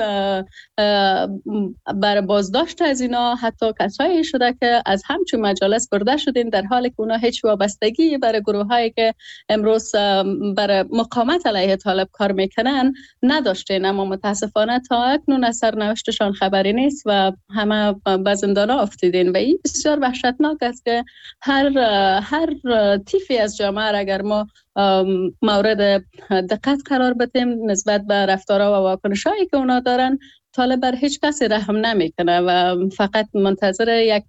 بر بازداشت از اینا حتی کسایی شده که از همچون مجالس برده شدین، در حالی که اونا هیچ وابستگی برای گروه هایی که امروز برای مقاومت علیه طالب کار میکنن نداشتین، اما متاسفانه تا اکنون از سرنوشتشان خبری نیست و همه به زندان افتیدین و این بسیار وحشتناک است که هر تیفی از جامعه اگر ما مورد دقت قرار بدیم نسبت به رفتارها و واکنشایی که اونا دارن، طالب بر هیچ کسی رحم نمیکنه و فقط منتظر یک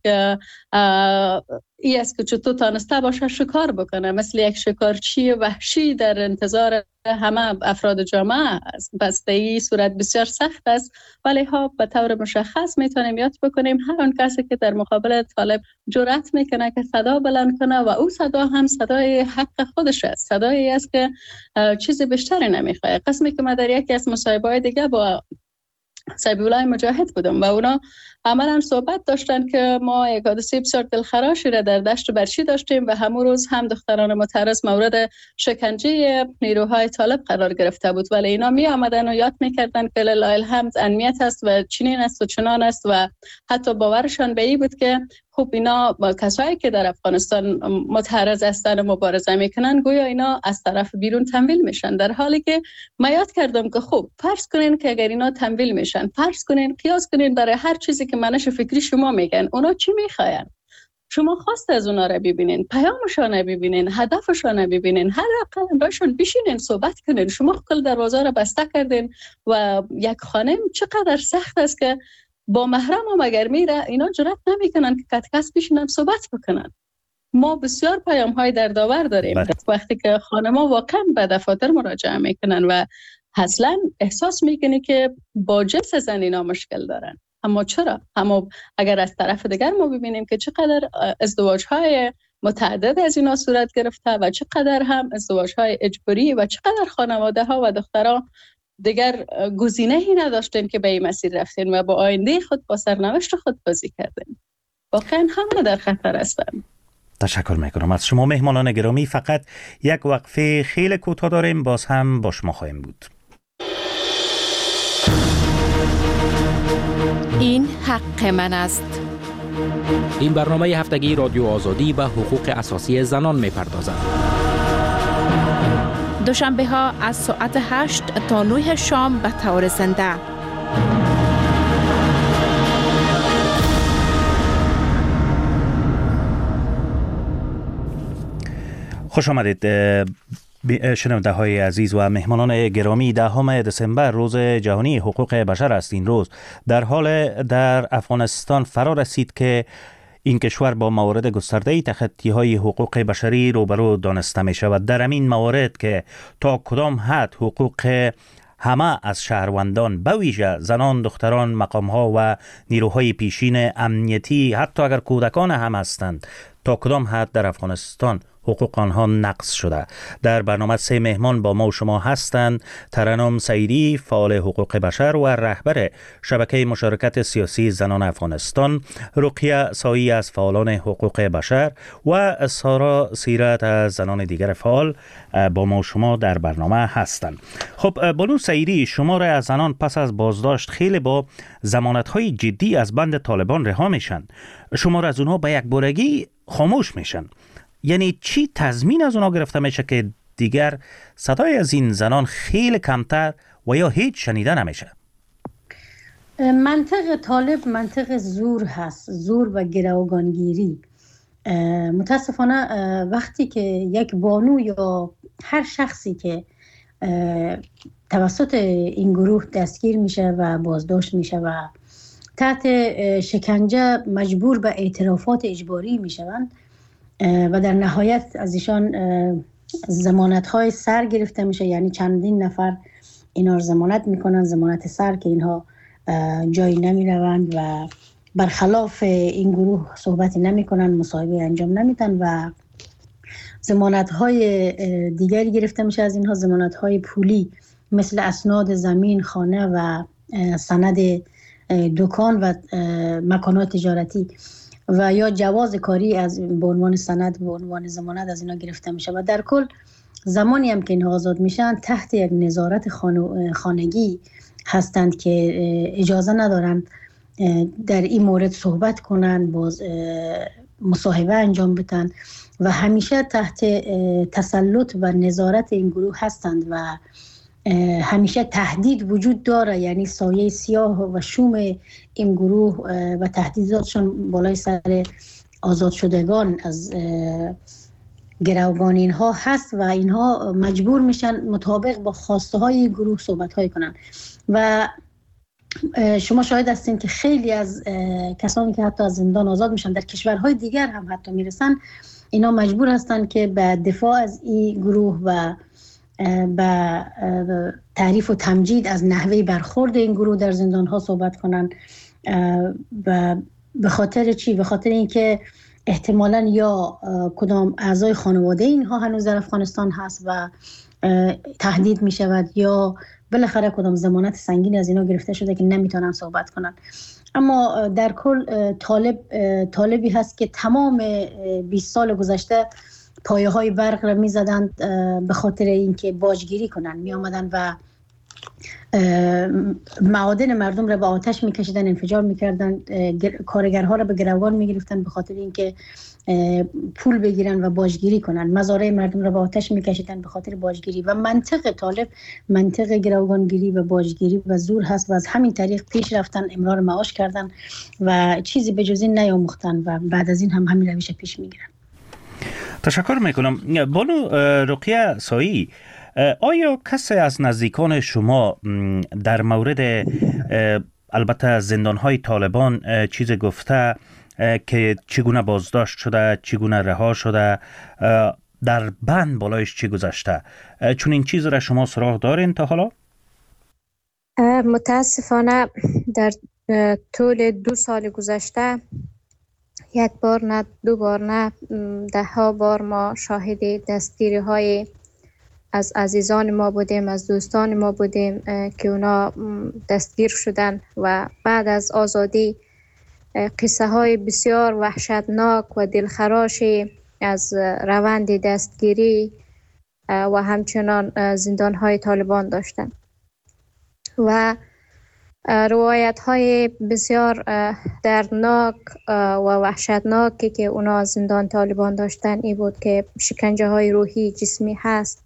ای است که چطور تانسته باشه شکار بکنه، مثل یک شکارچی وحشی در انتظار همه افراد جامعه است. پس در این صورت بسیار سخت است، ولی ها به طور مشخص میتونیم یاد بکنیم هر آن کسی که در مقابل طالب جرأت میکنه که صدا بلند کنه و او صدا هم صدای حق خودش است، صدایی است که چیز بیشتری نمیخواد. قسمی که من در یکی از مصاحبه‌های دیگه با سبیولای مجاهد بودم و اونا عملا صحبت داشتن که ما یک حادثه بسیار دلخراشی را در دشت برچی داشتیم و همون روز هم دختران معترض مورد شکنجه نیروهای طالب قرار گرفته بود، ولی اینا می آمدن و یاد میکردن که لله الحمد امنیت است و چنین است و چنان است و حتی باورشان به این بود که خب اینا کسایی که در افغانستان متحرز هستن و مبارزه میکنن گویا اینا از طرف بیرون تمویل میشن، در حالی که من یاد کردم که خب فرض کنین که اگر اینا تمویل میشن، فرض کنین قیاس کنین برای هر چیزی که منش فکری شما میگن اونا چی میخواین، شما خواست از اونا را ببینین، پیامشان را ببینین، هدفشان را ببینین، هر اقل باشون بشینین صحبت کنین. شما کل دروازه را بسته کردین و یک خانم چقدر سخت است که با محرم هم اگر میره اینا جرأت نمیکنن که کس بشینن صحبت بکنن. ما بسیار پیام های دردآور داریم وقتی که خانم‌ها واقعا به دفاتر مراجعه میکنن و اصلا احساس میکنی که با جنس زن اینا مشکل دارن. اما چرا؟ اما اگر از طرف دیگر ما ببینیم که چقدر ازدواج‌های متعدد از اینا صورت گرفته و چقدر هم ازدواج‌های اجباری و چقدر خانواده‌ها و دخترها دیگر گزینه‌ای نداشتن که به این مسیر رفتن و با آینده خود با سرنوشت خود بازی کردن. واقعا همه در خطر هستن. تشکر میکنم از شما مهمانان گرامی. فقط یک وقفه خیلی کوتاه داریم، باز هم با شما خواهیم بود. این حق من است. این برنامه هفتگی رادیو آزادی به حقوق اساسی زنان میپردازد. دوشنبه ها از ساعت 8 تا 9 شام به طور زنده. خوش آمدید شنونده های عزیز و مهمانان گرامی. 10 دسامبر روز جهانی حقوق بشر است. این روز در افغانستان فرا رسید که این کشور با موارد گسترده تخطی‌های حقوق بشری روبرو دانسته می شود. در همین موارد که تا کدام حد حقوق همه از شهروندان به ویژه زنان، دختران، مقام‌ها و نیروهای پیشین امنیتی حتی اگر کودکان هم هستند تا کدام حد در افغانستان حقوق آنها نقض شده. در برنامه 3 مهمان با ما و شما هستند: ترنم سعیدی، فعال حقوق بشر و رهبر شبکه مشارکت سیاسی زنان افغانستان، رقیه سایی از فعالان حقوق بشر و سارا سیرت از زنان دیگر فعال با ما و شما در برنامه هستند. خب بانو سعیدی، شما را از زنان پس از بازداشت خیلی با ضمانت‌های جدی از بند طالبان رها میشن، شما را از اونها به یک بارگی خاموش میشن. یعنی چی تضمین از اونا گرفته میشه که دیگر صدای از این زنان خیلی کمتر و یا هیچ شنیده نمیشه؟ منطق طالب منطق زور هست، زور و گروگانگیری. متاسفانه وقتی که یک بانو یا هر شخصی که توسط این گروه دستگیر میشه و بازداشت میشه و تحت شکنجه مجبور به اعترافات اجباری میشوند و در نهایت از ایشان ضمانت‌های سر گرفته میشه، یعنی چندین نفر اینا رو ضمانت میکنن، ضمانت سر که اینها جایی نمیروند و برخلاف این گروه صحبتی نمیکنن، مصاحبه انجام نمیدن و ضمانت‌های دیگری گرفته میشه از اینها، ضمانت‌های پولی مثل اسناد زمین، خانه و سند دکان و مکانات تجارتی و یا جواز کاری از به عنوان سند به عنوان ضمانت از اینا گرفته میشه و در کل زمانی هم که اینها آزاد میشن تحت یک نظارت خانگی هستند که اجازه ندارن در این مورد صحبت کنن، باز مصاحبه انجام بدن و همیشه تحت تسلط و نظارت این گروه هستند و همیشه تهدید وجود داره، یعنی سایه سیاه و شوم این گروه و تهدیداتشون بالای سر آزاد شدگان از گروگان اینها هست و اینها مجبور میشن مطابق با خواسته های گروه صحبت های کنن و شما شاهد هستین که خیلی از کسانی که حتی از زندان آزاد میشن در کشورهای دیگر هم حتی میرسن، اینا مجبور هستن که به دفاع از این گروه و به تعریف و تمجید از نحوه برخورد این گروه در زندان ها صحبت کنن. و به خاطر چی؟ به خاطر اینکه احتمالاً یا کدام اعضای خانواده اینها هنوز در افغانستان هست و تهدید می شود، یا بالاخره کدام ضمانت سنگینی از اینا گرفته شده که نمیتونن صحبت کنن. اما در کل طالبی هست که تمام 20 سال گذشته پایه های برق را می زدند به خاطر اینکه باجگیری کنن، می آمدن و معادن مردم را به آتش می کشیدن، انفجار می کردن، کارگرها را به گروگان می گرفتن به خاطر اینکه پول بگیرن و باجگیری کنن، مزارع مردم را به آتش می کشیدن به خاطر باجگیری. و منطق طالب منطق گروگانگیری و باجگیری و زور هست و از همین طریق پیش رفتن، امرار معاش کردن و چیزی به جز این نیاموختن و بعد از این هم همین روش پیش می گیرن. تشکر میکنم. بانو رقیه سایی، آیا کسی از نزدیکان شما در مورد البته زندانهای طالبان چیز گفته که چگونه بازداشت شده، چگونه رها شده، در بند بالایش چی گذشته؟ چون این چیز را شما سراغ دارین تا حالا؟ متاسفانه در طول 2 سال گذشته 1 بار نه 2 بار نه 10 بار ما شاهد دستگیری های از عزیزان ما بودیم، از دوستان ما بودیم که اونا دستگیر شدن و بعد از آزادی قصه های بسیار وحشتناک و دلخراشی از روند دستگیری و همچنان زندان های طالبان داشتن و روایت های بسیار دردناک و وحشتناکی که اونا از زندان طالبان داشتن این بود که شکنجه های روحی جسمی هست،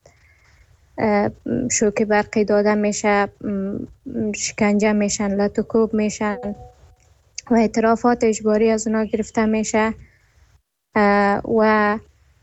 شوک برقی داده میشه، شکنجه میشن، لطوکوب میشن و اعترافات اجباری از اونا گرفته میشه و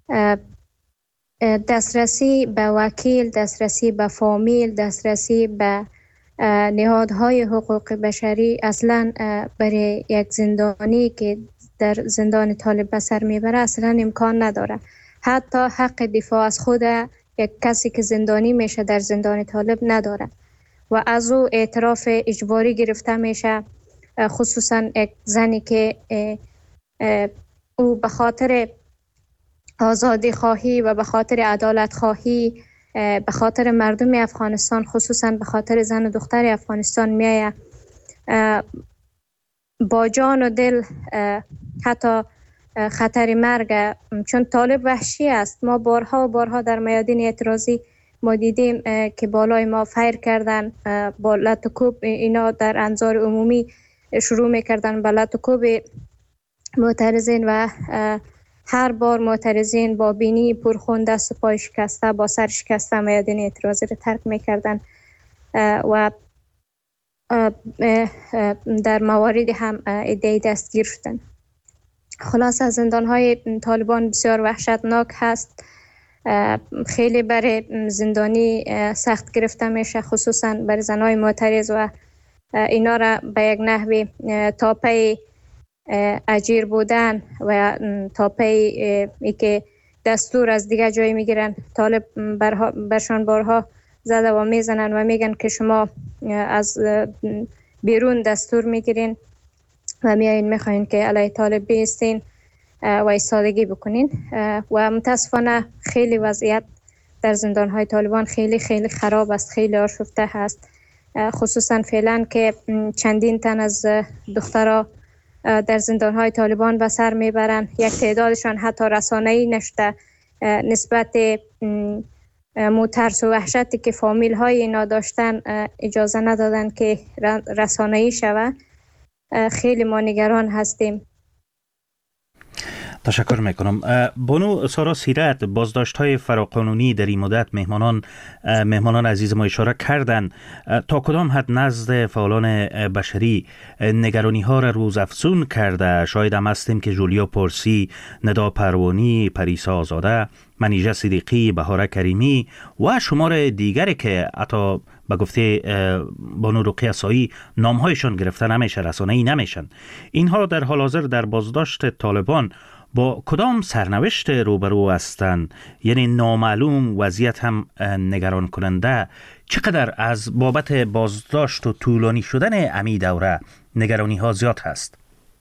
دسترسی به وکیل، دسترسی به فامیل، دسترسی به نهادهای حقوق بشری اصلا برای یک زندانی که در زندان طالب به سر میبره اصلا امکان نداره. حتی حق دفاع از خود یک کسی که زندانی میشه در زندان طالب نداره و از او اعتراف اجباری گرفته میشه، خصوصا یک زنی که او به خاطر آزادی خواهی و به خاطر عدالت خواهی به خاطر مردم افغانستان، خصوصا به خاطر زن و دختر افغانستان میایه با جان و دل، حتی خطر مرگ، چون طالب وحشی است. ما بارها و بارها در میادین اعتراضی ما دیدیم که بالای ما فیر کردن با لطوکوب، اینا در انظار عمومی شروع میکردن با لطوکوب معترضین و هر بار معترضین با بینی پرخون، دست و پای شکسته، با سر شکسته میادین اعتراضی رو ترک میکردن و در مواردی هم ادعای دستگیر شدن. خلاص از زندان‌های طالبان بسیار وحشتناک هست، خیلی برای زندانی سخت گرفته میشه، خصوصا برای زنای معترض و اینا را به یک نحوی تاپه اجیر بودن و تاپه ای که دستور از دیگه جایی میگیرن. طالب برشان بارها زده و میزنن و میگن که شما از بیرون دستور میگیرین و میایین میخواین که علیه طالب بیستین و ایستادگی بکنین و متاسفانه خیلی وضعیت در زندانهای طالبان خیلی خیلی خراب است، خیلی آشفته هست، خصوصا فعلا که چندین تن از دخترها در زندانهای طالبان به سر میبرن. یک تعدادشان حتی رسانه‌ای نشده نسبت ترس و وحشتی که فامیل های اینا داشتن اجازه ندادن که رسانه‌ای شود. خیلی ما نگران هستیم. تشکر میکنم. بانو سارا سیرت، بازداشت‌های فراقانونی در این مدت مهمانان عزیز ما اشاره کردند. تا کدام حد نزد فعالان بشری نگرانی ها را روزافزون کرده؟ شاید هم هستیم که جولیا پرسی، ندا پروانی، پریسا آزاده، منیژه صدیقی، بهاره کریمی و شمار دیگری که حتی به گفته بانو رقیه سایی نامهایشان گرفته نمیشه، رسانه‌ای نمیشن. اینها در حال حاضر در بازداشت طالبان با کدام سرنوشت روبرو هستند؟ یعنی نامعلوم، وضعیت هم نگران کننده. چقدر از بابت بازداشت و طولانی شدن امی دوره نگرانی ها زیاد هست؟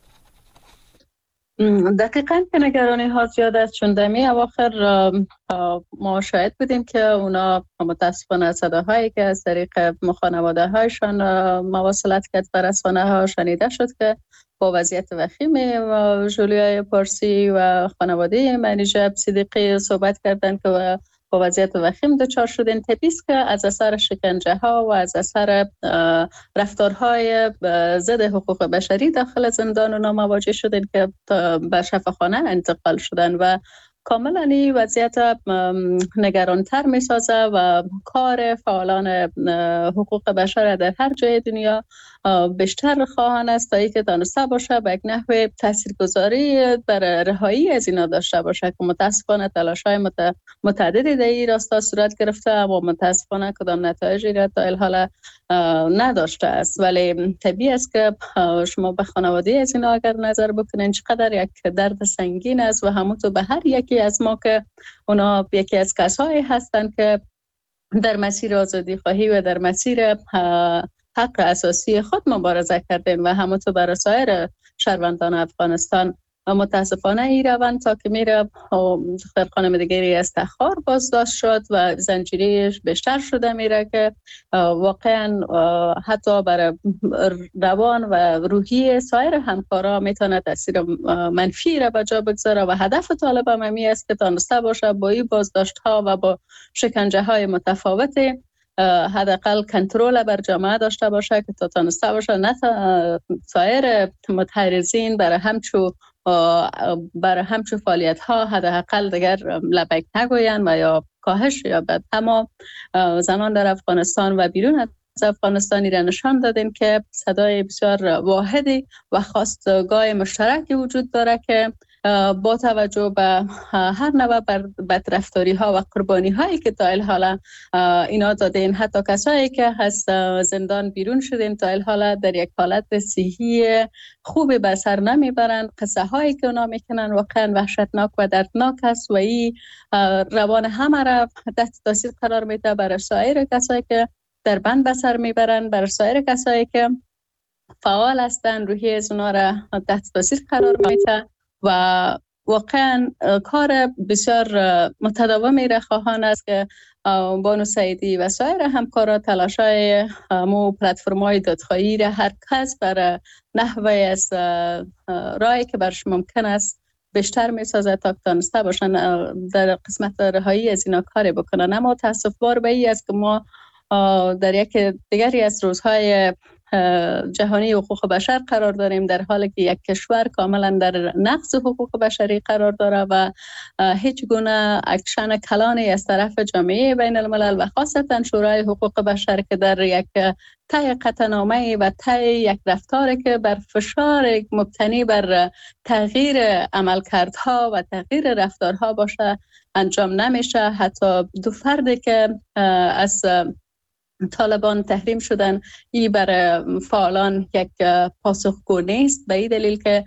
دقیقاً که نگرانی ها زیاد است، چون دمی اواخر ما شاهد بودیم که اونا متاسفانه صداهایی که از طریق خانواده هایشان مواصلت کرد بر رسانه ها شنیده شد که با وضعیت وخیم جولیا پرسی و خانواده منیژه صدیقی صحبت کردند که با وضعیت وخیم دچار شدن. طبیعی است که از اثر شکنجه ها و از اثر رفتارهای ضد حقوق بشری داخل زندان اونا مواجه شدن که به شفاخانه انتقال شدن و کاملا این وضعیت نگرانتر می سازه و کار فعالان حقوق بشر در هر جای دنیا بیشتر خواهان است تا اینکه دانسته باشه به یک نحو تاثیرگذاری بر رهایی از اینا داشته باشه که متاسفانه تلاش‌های متعددی در این راستا صورت گرفته اما متاسفانه کدام نتایجی را تا الحال نداشته است. ولی طبیعی است که شما به خانواده از اینا اگر نظر بکنین چقدر یک درد سنگین است و همونطور به هر یکی از ما که اونا یکی از کسایی هستند که در مسیر آزادی خواهی و در مسیر حق اساسی خود مبارزه کردن و همونطور برای سایر شهروندان افغانستان متاسفانه این روند تا که میره در خانم دیگری از تخار بازداشت شد و زنجیریش بیشتر شده میره که واقعا حتی برای روان و روحی سایر همکارا میتونه تاثیر منفی را به جا بگذاره و هدف طالب هم همی است که تانسته باشه با این بازداشت ها و با شکنجه های متفاوت حداقل کنترل بر جامعه داشته باشه که تا تانسته باشه نه سایر متحرزین برای همچو فعالیت ها حداقل دیگر لبک نگوین و یا کاهش یا بد. اما زنان در افغانستان و بیرون از افغانستانی را نشان دادیم که صدای بسیار واحدی و خواستگاه مشترکی وجود داره که با توجه به هر نوع بدرفتاری ها و قربانی هایی که تا الحال اینا دادین، حتی کسایی که از زندان بیرون شدین تا الحال در یک حالت صحی خوبی به سر نمیبرند. قصه هایی که اونا میکنن واقعا وحشتناک و دردناک است و این روان همه را تحت تاثیر قرار میده برای سایر کسایی که در بند به سر میبرند، برای سایر کسایی که فعال هستند روحی از اونا را تحت تاثیر قرار میده و واقعا کار بسیار متداومی را خواهان است که بانو سعیدی و سایر همکارا تلاشای مو پلتفرم‌های دادخواهی را هر کس بر نحوه از راهی که برش ممکن است بیشتر میسازه تا تانسته باشن در قسمت رهایی از اینا کاری بکنن. اما تاسف بار به این است که ما در یک دیگری از روزهای جهانی حقوق بشر قرار داریم در حالی که یک کشور کاملا در نقض حقوق بشری قرار داره و هیچ گونه اکشن کلانی از طرف جامعه بین الملل و خاصتا شورای حقوق بشر که در یک طی قطعنامه و طی یک رفتاری که بر فشار مبتنی بر تغییر عملکردها و تغییر رفتارها باشه انجام نمیشه. حتی دو فردی که از طالبان تحریم شدن ای برای فعالان یک پاسخگو نیست، به این دلیل که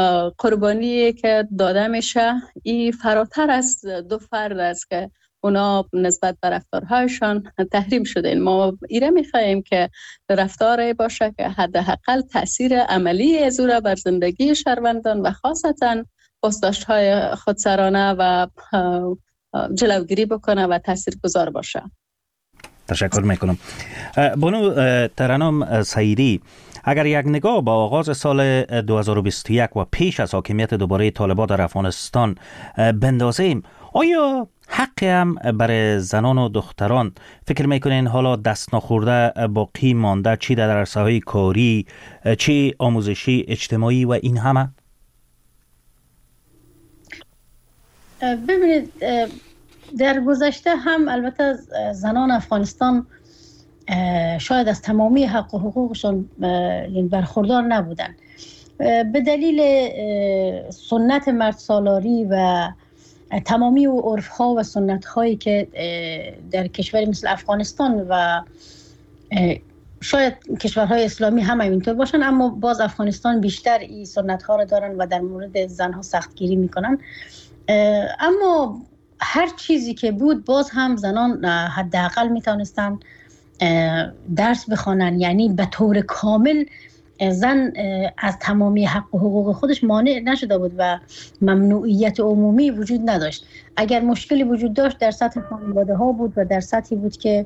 قربانی که داده میشه ای فراتر از دو فرد است که اونا نسبت به رفتارهایشان تحریم شده. ما ایره میخواییم که رفتاری باشه که حداقل تاثیر عملی از او را بر زندگی شهروندان و خاصتا بازداشت‌های خودسرانه و جلوگیری بکنه و تاثیرگذار باشه. تشکر میکنم. بانو ترنم سعیدی، اگر یک نگاه با آغاز سال 2021 و پیش از حاکمیت دوباره طالبان در افغانستان بندازیم، آیا حقی هم برای زنان و دختران فکر میکنین حالا دست نخورده باقی مانده، چی در عرصه‌های کاری، چی آموزشی، اجتماعی و این همه؟ ببینید در گذشته هم البته زنان افغانستان شاید از تمامی حق و حقوقشان برخوردار نبودن به دلیل سنت مرد سالاری و تمامی و عرف‌ها و سنت‌هایی که در کشوری مثل افغانستان و شاید کشورهای اسلامی هم اینطور باشن، اما باز افغانستان بیشتر این سنت‌ها رو دارن و در مورد زن‌ها سختگیری میکنن. اما هر چیزی که بود باز هم زنان حداقل میتونستن درس بخوانن، یعنی به طور کامل زن از تمامی حق و حقوق خودش مانع نشده بود و ممنوعیت عمومی وجود نداشت. اگر مشکلی وجود داشت در سطح خانواده ها بود و در سطحی بود که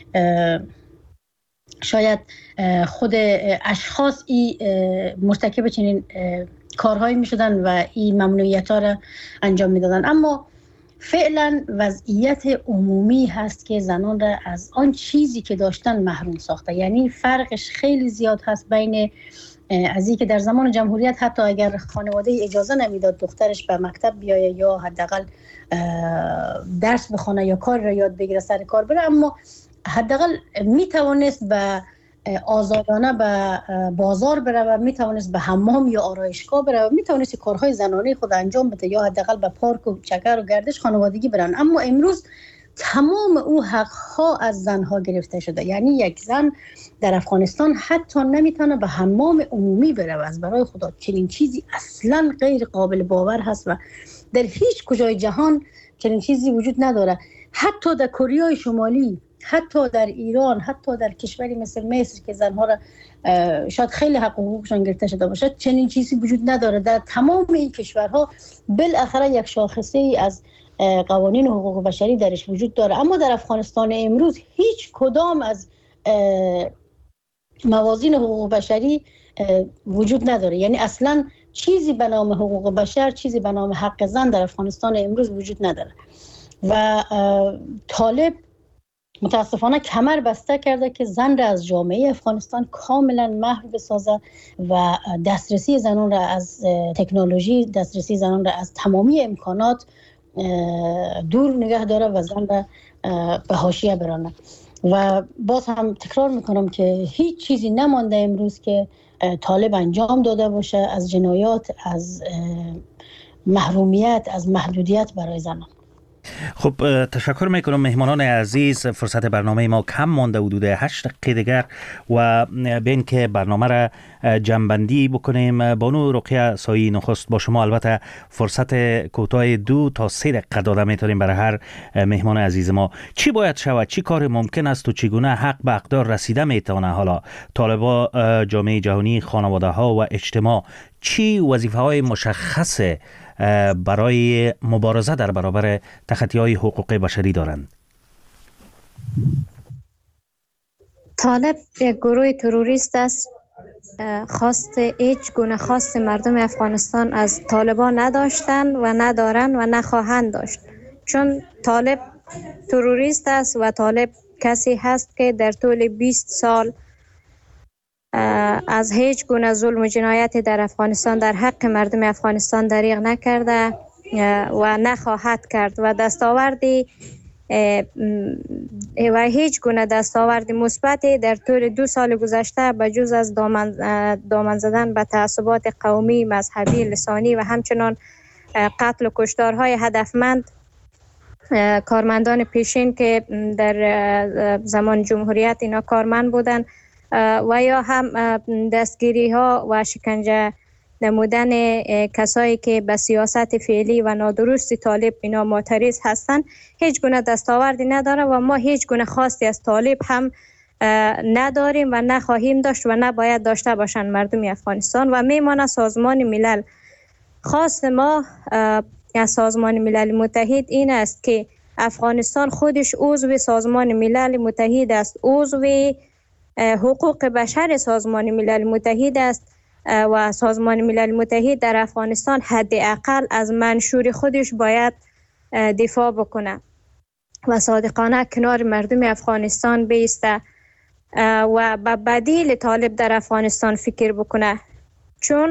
شاید خود اشخاص مرتکب چنین کارهایی می شدن و این ممنوعیت ها را انجام می دادن. اما فعلا وضعیت عمومی هست که زنان را از آن چیزی که داشتن محروم ساخته. یعنی فرقش خیلی زیاد هست بین از این که در زمان جمهوریت حتی اگر خانواده اجازه نمیداد دخترش به مکتب بیایه یا حداقل درس بخونه یا کار را یاد بگیره سر کار بره، اما حداقل میتوانست به آزادانه به بازار بره و میتوانست به حمام یا آرایشگاه بره و میتوانست کارهای زنانه خود انجام بده یا حداقل به پارک و چکر و گردش خانوادگی برن. اما امروز تمام او حقها از زنها گرفته شده. یعنی یک زن در افغانستان حتی نمیتونه به حمام عمومی بره و از برای خدا چنین چیزی اصلا غیر قابل باور هست و در هیچ کجای جهان چنین چیزی وجود نداره. حتی در کره شمالی، حتی در ایران، حتی در کشوری مثل مصر که زنها را شاید خیلی حق و حقوقشان گرفته شده باشه چنین چیزی وجود نداره. در تمام این کشورها بالاخره یک شاخصه ای از قوانین حقوق بشری درش وجود داره. اما در افغانستان امروز هیچ کدام از موازین حقوق بشری وجود نداره. یعنی اصلا چیزی به نام حقوق بشر، چیزی به نام حق زن در افغانستان امروز وجود نداره و طالب متاسفانه کمر بسته کرده که زن را از جامعه افغانستان کاملا محو بسازه و دسترسی زنان را از تکنولوژی، دسترسی زنان را از تمامی امکانات دور نگه داره و زن را به حاشیه برانه. و باز هم تکرار میکنم که هیچ چیزی نمانده امروز که طالب انجام داده باشه از جنایات، از محرومیت، از محدودیت برای زنان. خب تشکر میکنم مهمانان عزیز. فرصت برنامه ما کم مانده، حدود 8 دقیقه دیگر و بین که برنامه را جمع‌بندی بکنیم. بانو رقیه سایی نخست با شما البته فرصت کوتاه 2 تا 3 دقیقه داده میتونیم برای هر مهمان عزیز ما. چی باید شود؟ چی کار ممکن است و چگونه حق به اقدار رسیده میتونه؟ حالا طالبا، جامعه جهانی، خانواده ها و اجتماع چی وظیفه های مشخص برای مبارزه در برابر تخطی‌های حقوق بشری دارند؟ طالب یک گروه تروریست است. هیچ گونه خواست مردم افغانستان از طالبان نداشتن و ندارن و نخواهند داشت، چون طالب تروریست است و طالب کسی هست که در طول 20 سال از هیچ گونه ظلم و جنایت در افغانستان در حق مردم افغانستان دریغ نکرده و نخواهد کرد و دستاوردی و هیچ گونه دستاورد مثبتی در طول 2 سال گذشته بجز از دامن زدن به تعصبات قومی، مذهبی، لسانی و همچنان قتل و کشتارهای هدفمند کارمندان پیشین که در زمان جمهوریت اینا کارمند بودن و یا هم دستگیری ها و شکنجه نمودن کسایی که به سیاست فعلی و نادرست طالب اینا معترض هستند هیچ گونه دستاوردی نداره و ما هیچ گونه خواستی از طالب هم نداریم و نخواهیم داشت و نباید داشته باشند مردم افغانستان. و میمانه سازمان ملل، خواست ما از سازمان ملل متحد این است که افغانستان خودش عضو سازمان ملل متحد است، عضو حقوق بشر سازمان ملل متحد است و سازمان ملل متحد در افغانستان حداقل از منشور خودش باید دفاع بکنه و صادقانه کنار مردم افغانستان بایسته و به بدیل طالب در افغانستان فکر بکنه، چون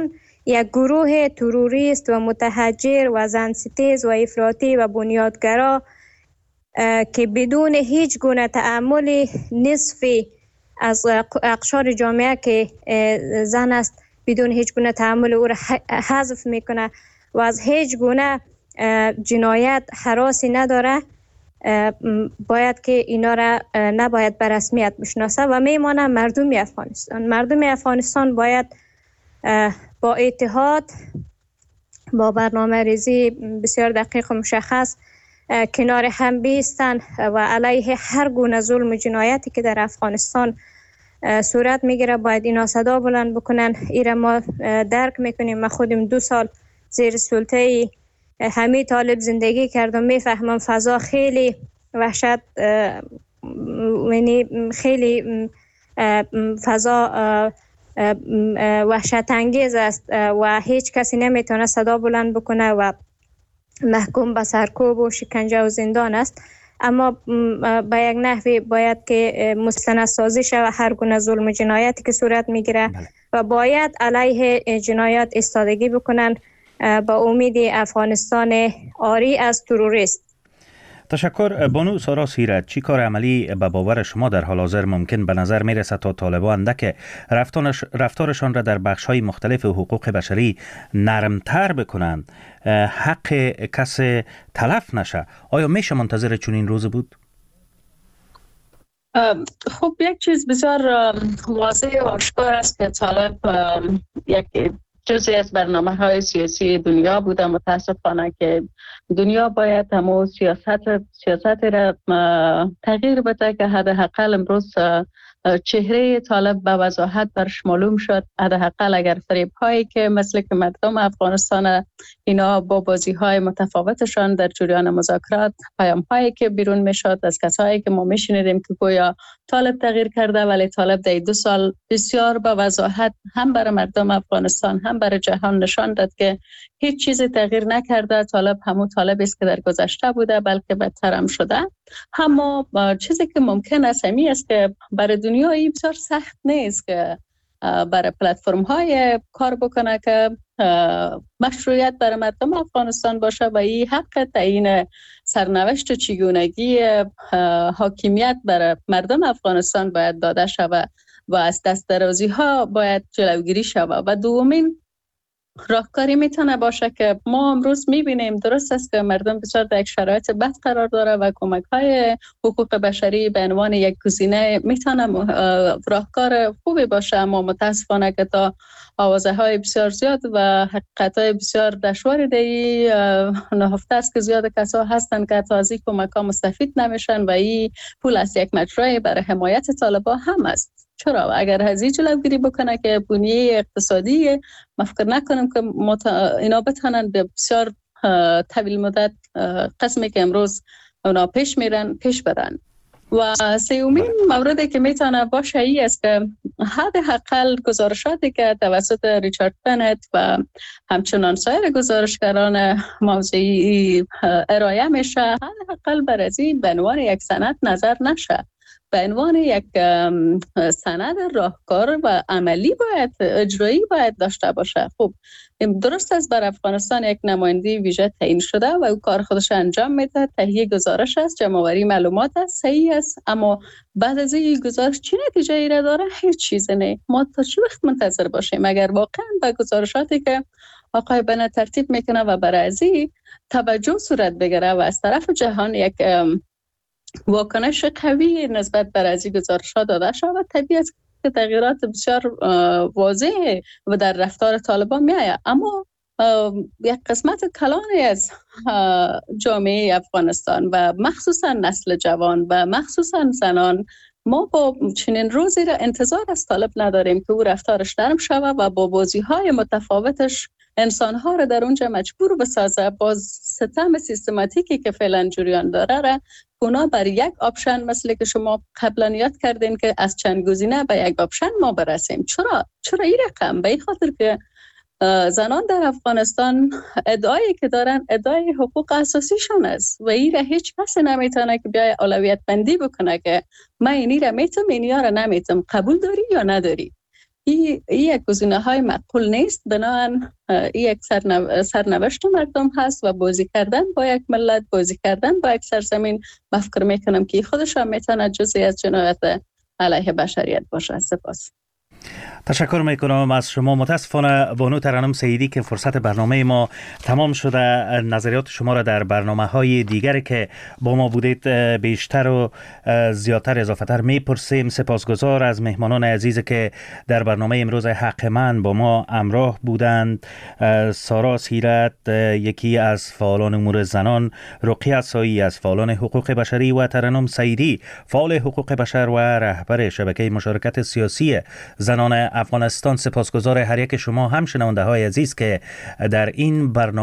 یک گروه تروریست و متحجر و زنستیز و افراطی و بنیادگرا که بدون هیچ گونه تأمل نصفی از اقشار جامعه که زن است بدون هیچ گونه تأمل او را حذف میکنه و از هیچ گونه جنایت هراسی نداره، باید که اینا را نباید به رسمیت بشناسه و میمانه مردم افغانستان باید با اتحاد، با برنامه ریزی بسیار دقیق و مشخص کنار هم بیستن و علیه هر گونه ظلم و جنایتی که در افغانستان صورت میگیره باید اینا صدا بلند بکنن. ایره ما درک میکنیم. ما خودم 2 سال زیر سلطه حمید طالب زندگی کردم، میفهمم فضا خیلی وحشت، یعنی خیلی فضا وحشت انگیز است و هیچ کسی نمیتونه صدا بلند بکنه و محکوم به سرکوب و شکنجه و زندان است. اما به یک نحوی باید که مستندسازی شود هر گونه ظلم و جنایتی که صورت میگیره و باید علیه جنایات ایستادگی بکنن با امید افغانستان عاری از تروریست. تشکر. بانو سارا سیرت، چی کار عملی به باور شما در حال حاضر ممکن به نظر میرسد تا طالبان اندک رفتارشان را در بخش‌های مختلف حقوق بشری نرمتر بکنند، حق کس تلف نشه؟ آیا میشه منتظر چنین روز بود؟ خب یک چیز بسیار واضح و آشکار است که طالب یک جزئی از برنامه‌های سیاسی دنیا بوده. متاسفانه که دنیا باید همون سیاست را تغییر بده که حداقل امروز چهره طالب به وضاحت برش معلوم شد. حداقل اگر فریب هایی که مثل که مردم افغانستان اینا با بازی های متفاوتشان در جریان مذاکرات، پیام هایی که بیرون میشد از کسایی که ما میشنیدیم که گویا طالب تغییر کرده، ولی طالب در 2 سال بسیار با وضاحت هم برای مردم افغانستان هم برای جهان نشان داد که هیچ چیزی تغییر نکرده. طالب همون طالب است که در گذشته بوده، بلکه بدتر هم شده. اما چیزی که ممکن است همی است که برای دنیایی بسیار سخت نیست که برای پلتفرم های کار بکنه که مشروعیت برای مردم افغانستان باشه و این حق تعیین سرنوشت و چگونگی حاکمیت برای مردم افغانستان باید داده شود و از دست درازی ها باید جلوگیری شود. و دومین راهکاری میتونه باشه که ما امروز میبینیم درست است که مردم بسیار در یک شرایط بد قرار داره و کمک های حقوق بشری به عنوان یک گزینه میتونه راهکار خوبی باشه. اما متاسفانه که تا آوازه های بسیار زیاد و حقیقت های بسیار دشواری دی نهفته است که زیاد کسا هستن که تا از این کمک ها مستفید نمیشن و این پول از یک مجرای برای حمایت طالبان هم است. چرا؟ اگر هزی جلوگیری بکنه که بنیه اقتصادی، ما فکر نکنم که اینا بتونن به بسیار طویل مدت قسمی که امروز اونا پیش میرن پیش برن. و سومین موردی که میتونه باشه ای است که حداقل گزارشاتی که توسط ریچارد بنت و همچنان سایر گزارشگران موضوعی ارائه میشه حداقل بر از این به عنوان یک سند نظر نشه، به عنوان یک سند راهکار و عملی باید اجرایی باید داشته باشه. خب درست است بر افغانستان یک نماینده ویژه تعیین شده و او کار خودش انجام میده، تهیه گزارش است، جمع‌آوری معلومات است، صحیح است. اما بعد از این گزارش چی نتیجه ای داره؟ هیچ چیز نه. ما تا چه وقت منتظر باشیم؟ اگر واقعا به گزارشاتی که آقای بنت ترتیب میکنه و برای از این توجه صورت بگیره و از طرف جهان یک واکنش قوی نسبت بر از این گزارش‌ها داده شد و طبیعی است که تغییرات بسیار واضح و در رفتار طالبان میآید. اما یک قسمت کلانی از جامعه افغانستان و مخصوصا نسل جوان و مخصوصا زنان، ما با چنین روزی را انتظار از طالب نداریم که او رفتارش نرم شود و با بازی‌های متفاوتش انسان‌ها را در اونجا مجبور بسازه با ستم سیستماتیکی که فعلا جریان داره را اونا بر یک آپشن مثل که شما قبلا یاد کردین که از چند گزینه به یک آپشن ما برسیم. چرا این رقم؟ به این خاطر که زنان در افغانستان ادعایی که دارن ادعای حقوق اساسیشون است و این را هیچ کس نمیتونه که بیای اولویت بندی بکنه که من اینی را میتونم اینی را نمیتونم، قبول داری یا نداری. این یک گزینه‌های معقول نیست. بنابراین این یک سرنوشت مردم هست و بازی کردن با یک ملت، بازی کردن با یک سرزمین، من فکر میکنم که خودش هم میتونه جزئی از جنایت علیه بشریت باشه. سپاس. تشکر میکنم از شما. متاسفانه بانو ترنم سیدی که فرصت برنامه ما تمام شده، نظریات شما را در برنامه های دیگری که با ما بودید بیشتر و زیادتر اضافتر میپرسیم. سپاسگزار از مهمانان عزیز که در برنامه امروز حق من با ما همراه بودند. سارا سیرت، یکی از فعالان امور زنان، رقیه عصایی از فعالان حقوق بشری و ترنم سیدی، فعال حقوق بشر و رهبر شبکه مشارکت سیاسی زنان افغانستان. سپاسگزار هر یک شما هم شنونده های عزیز که در این برنامه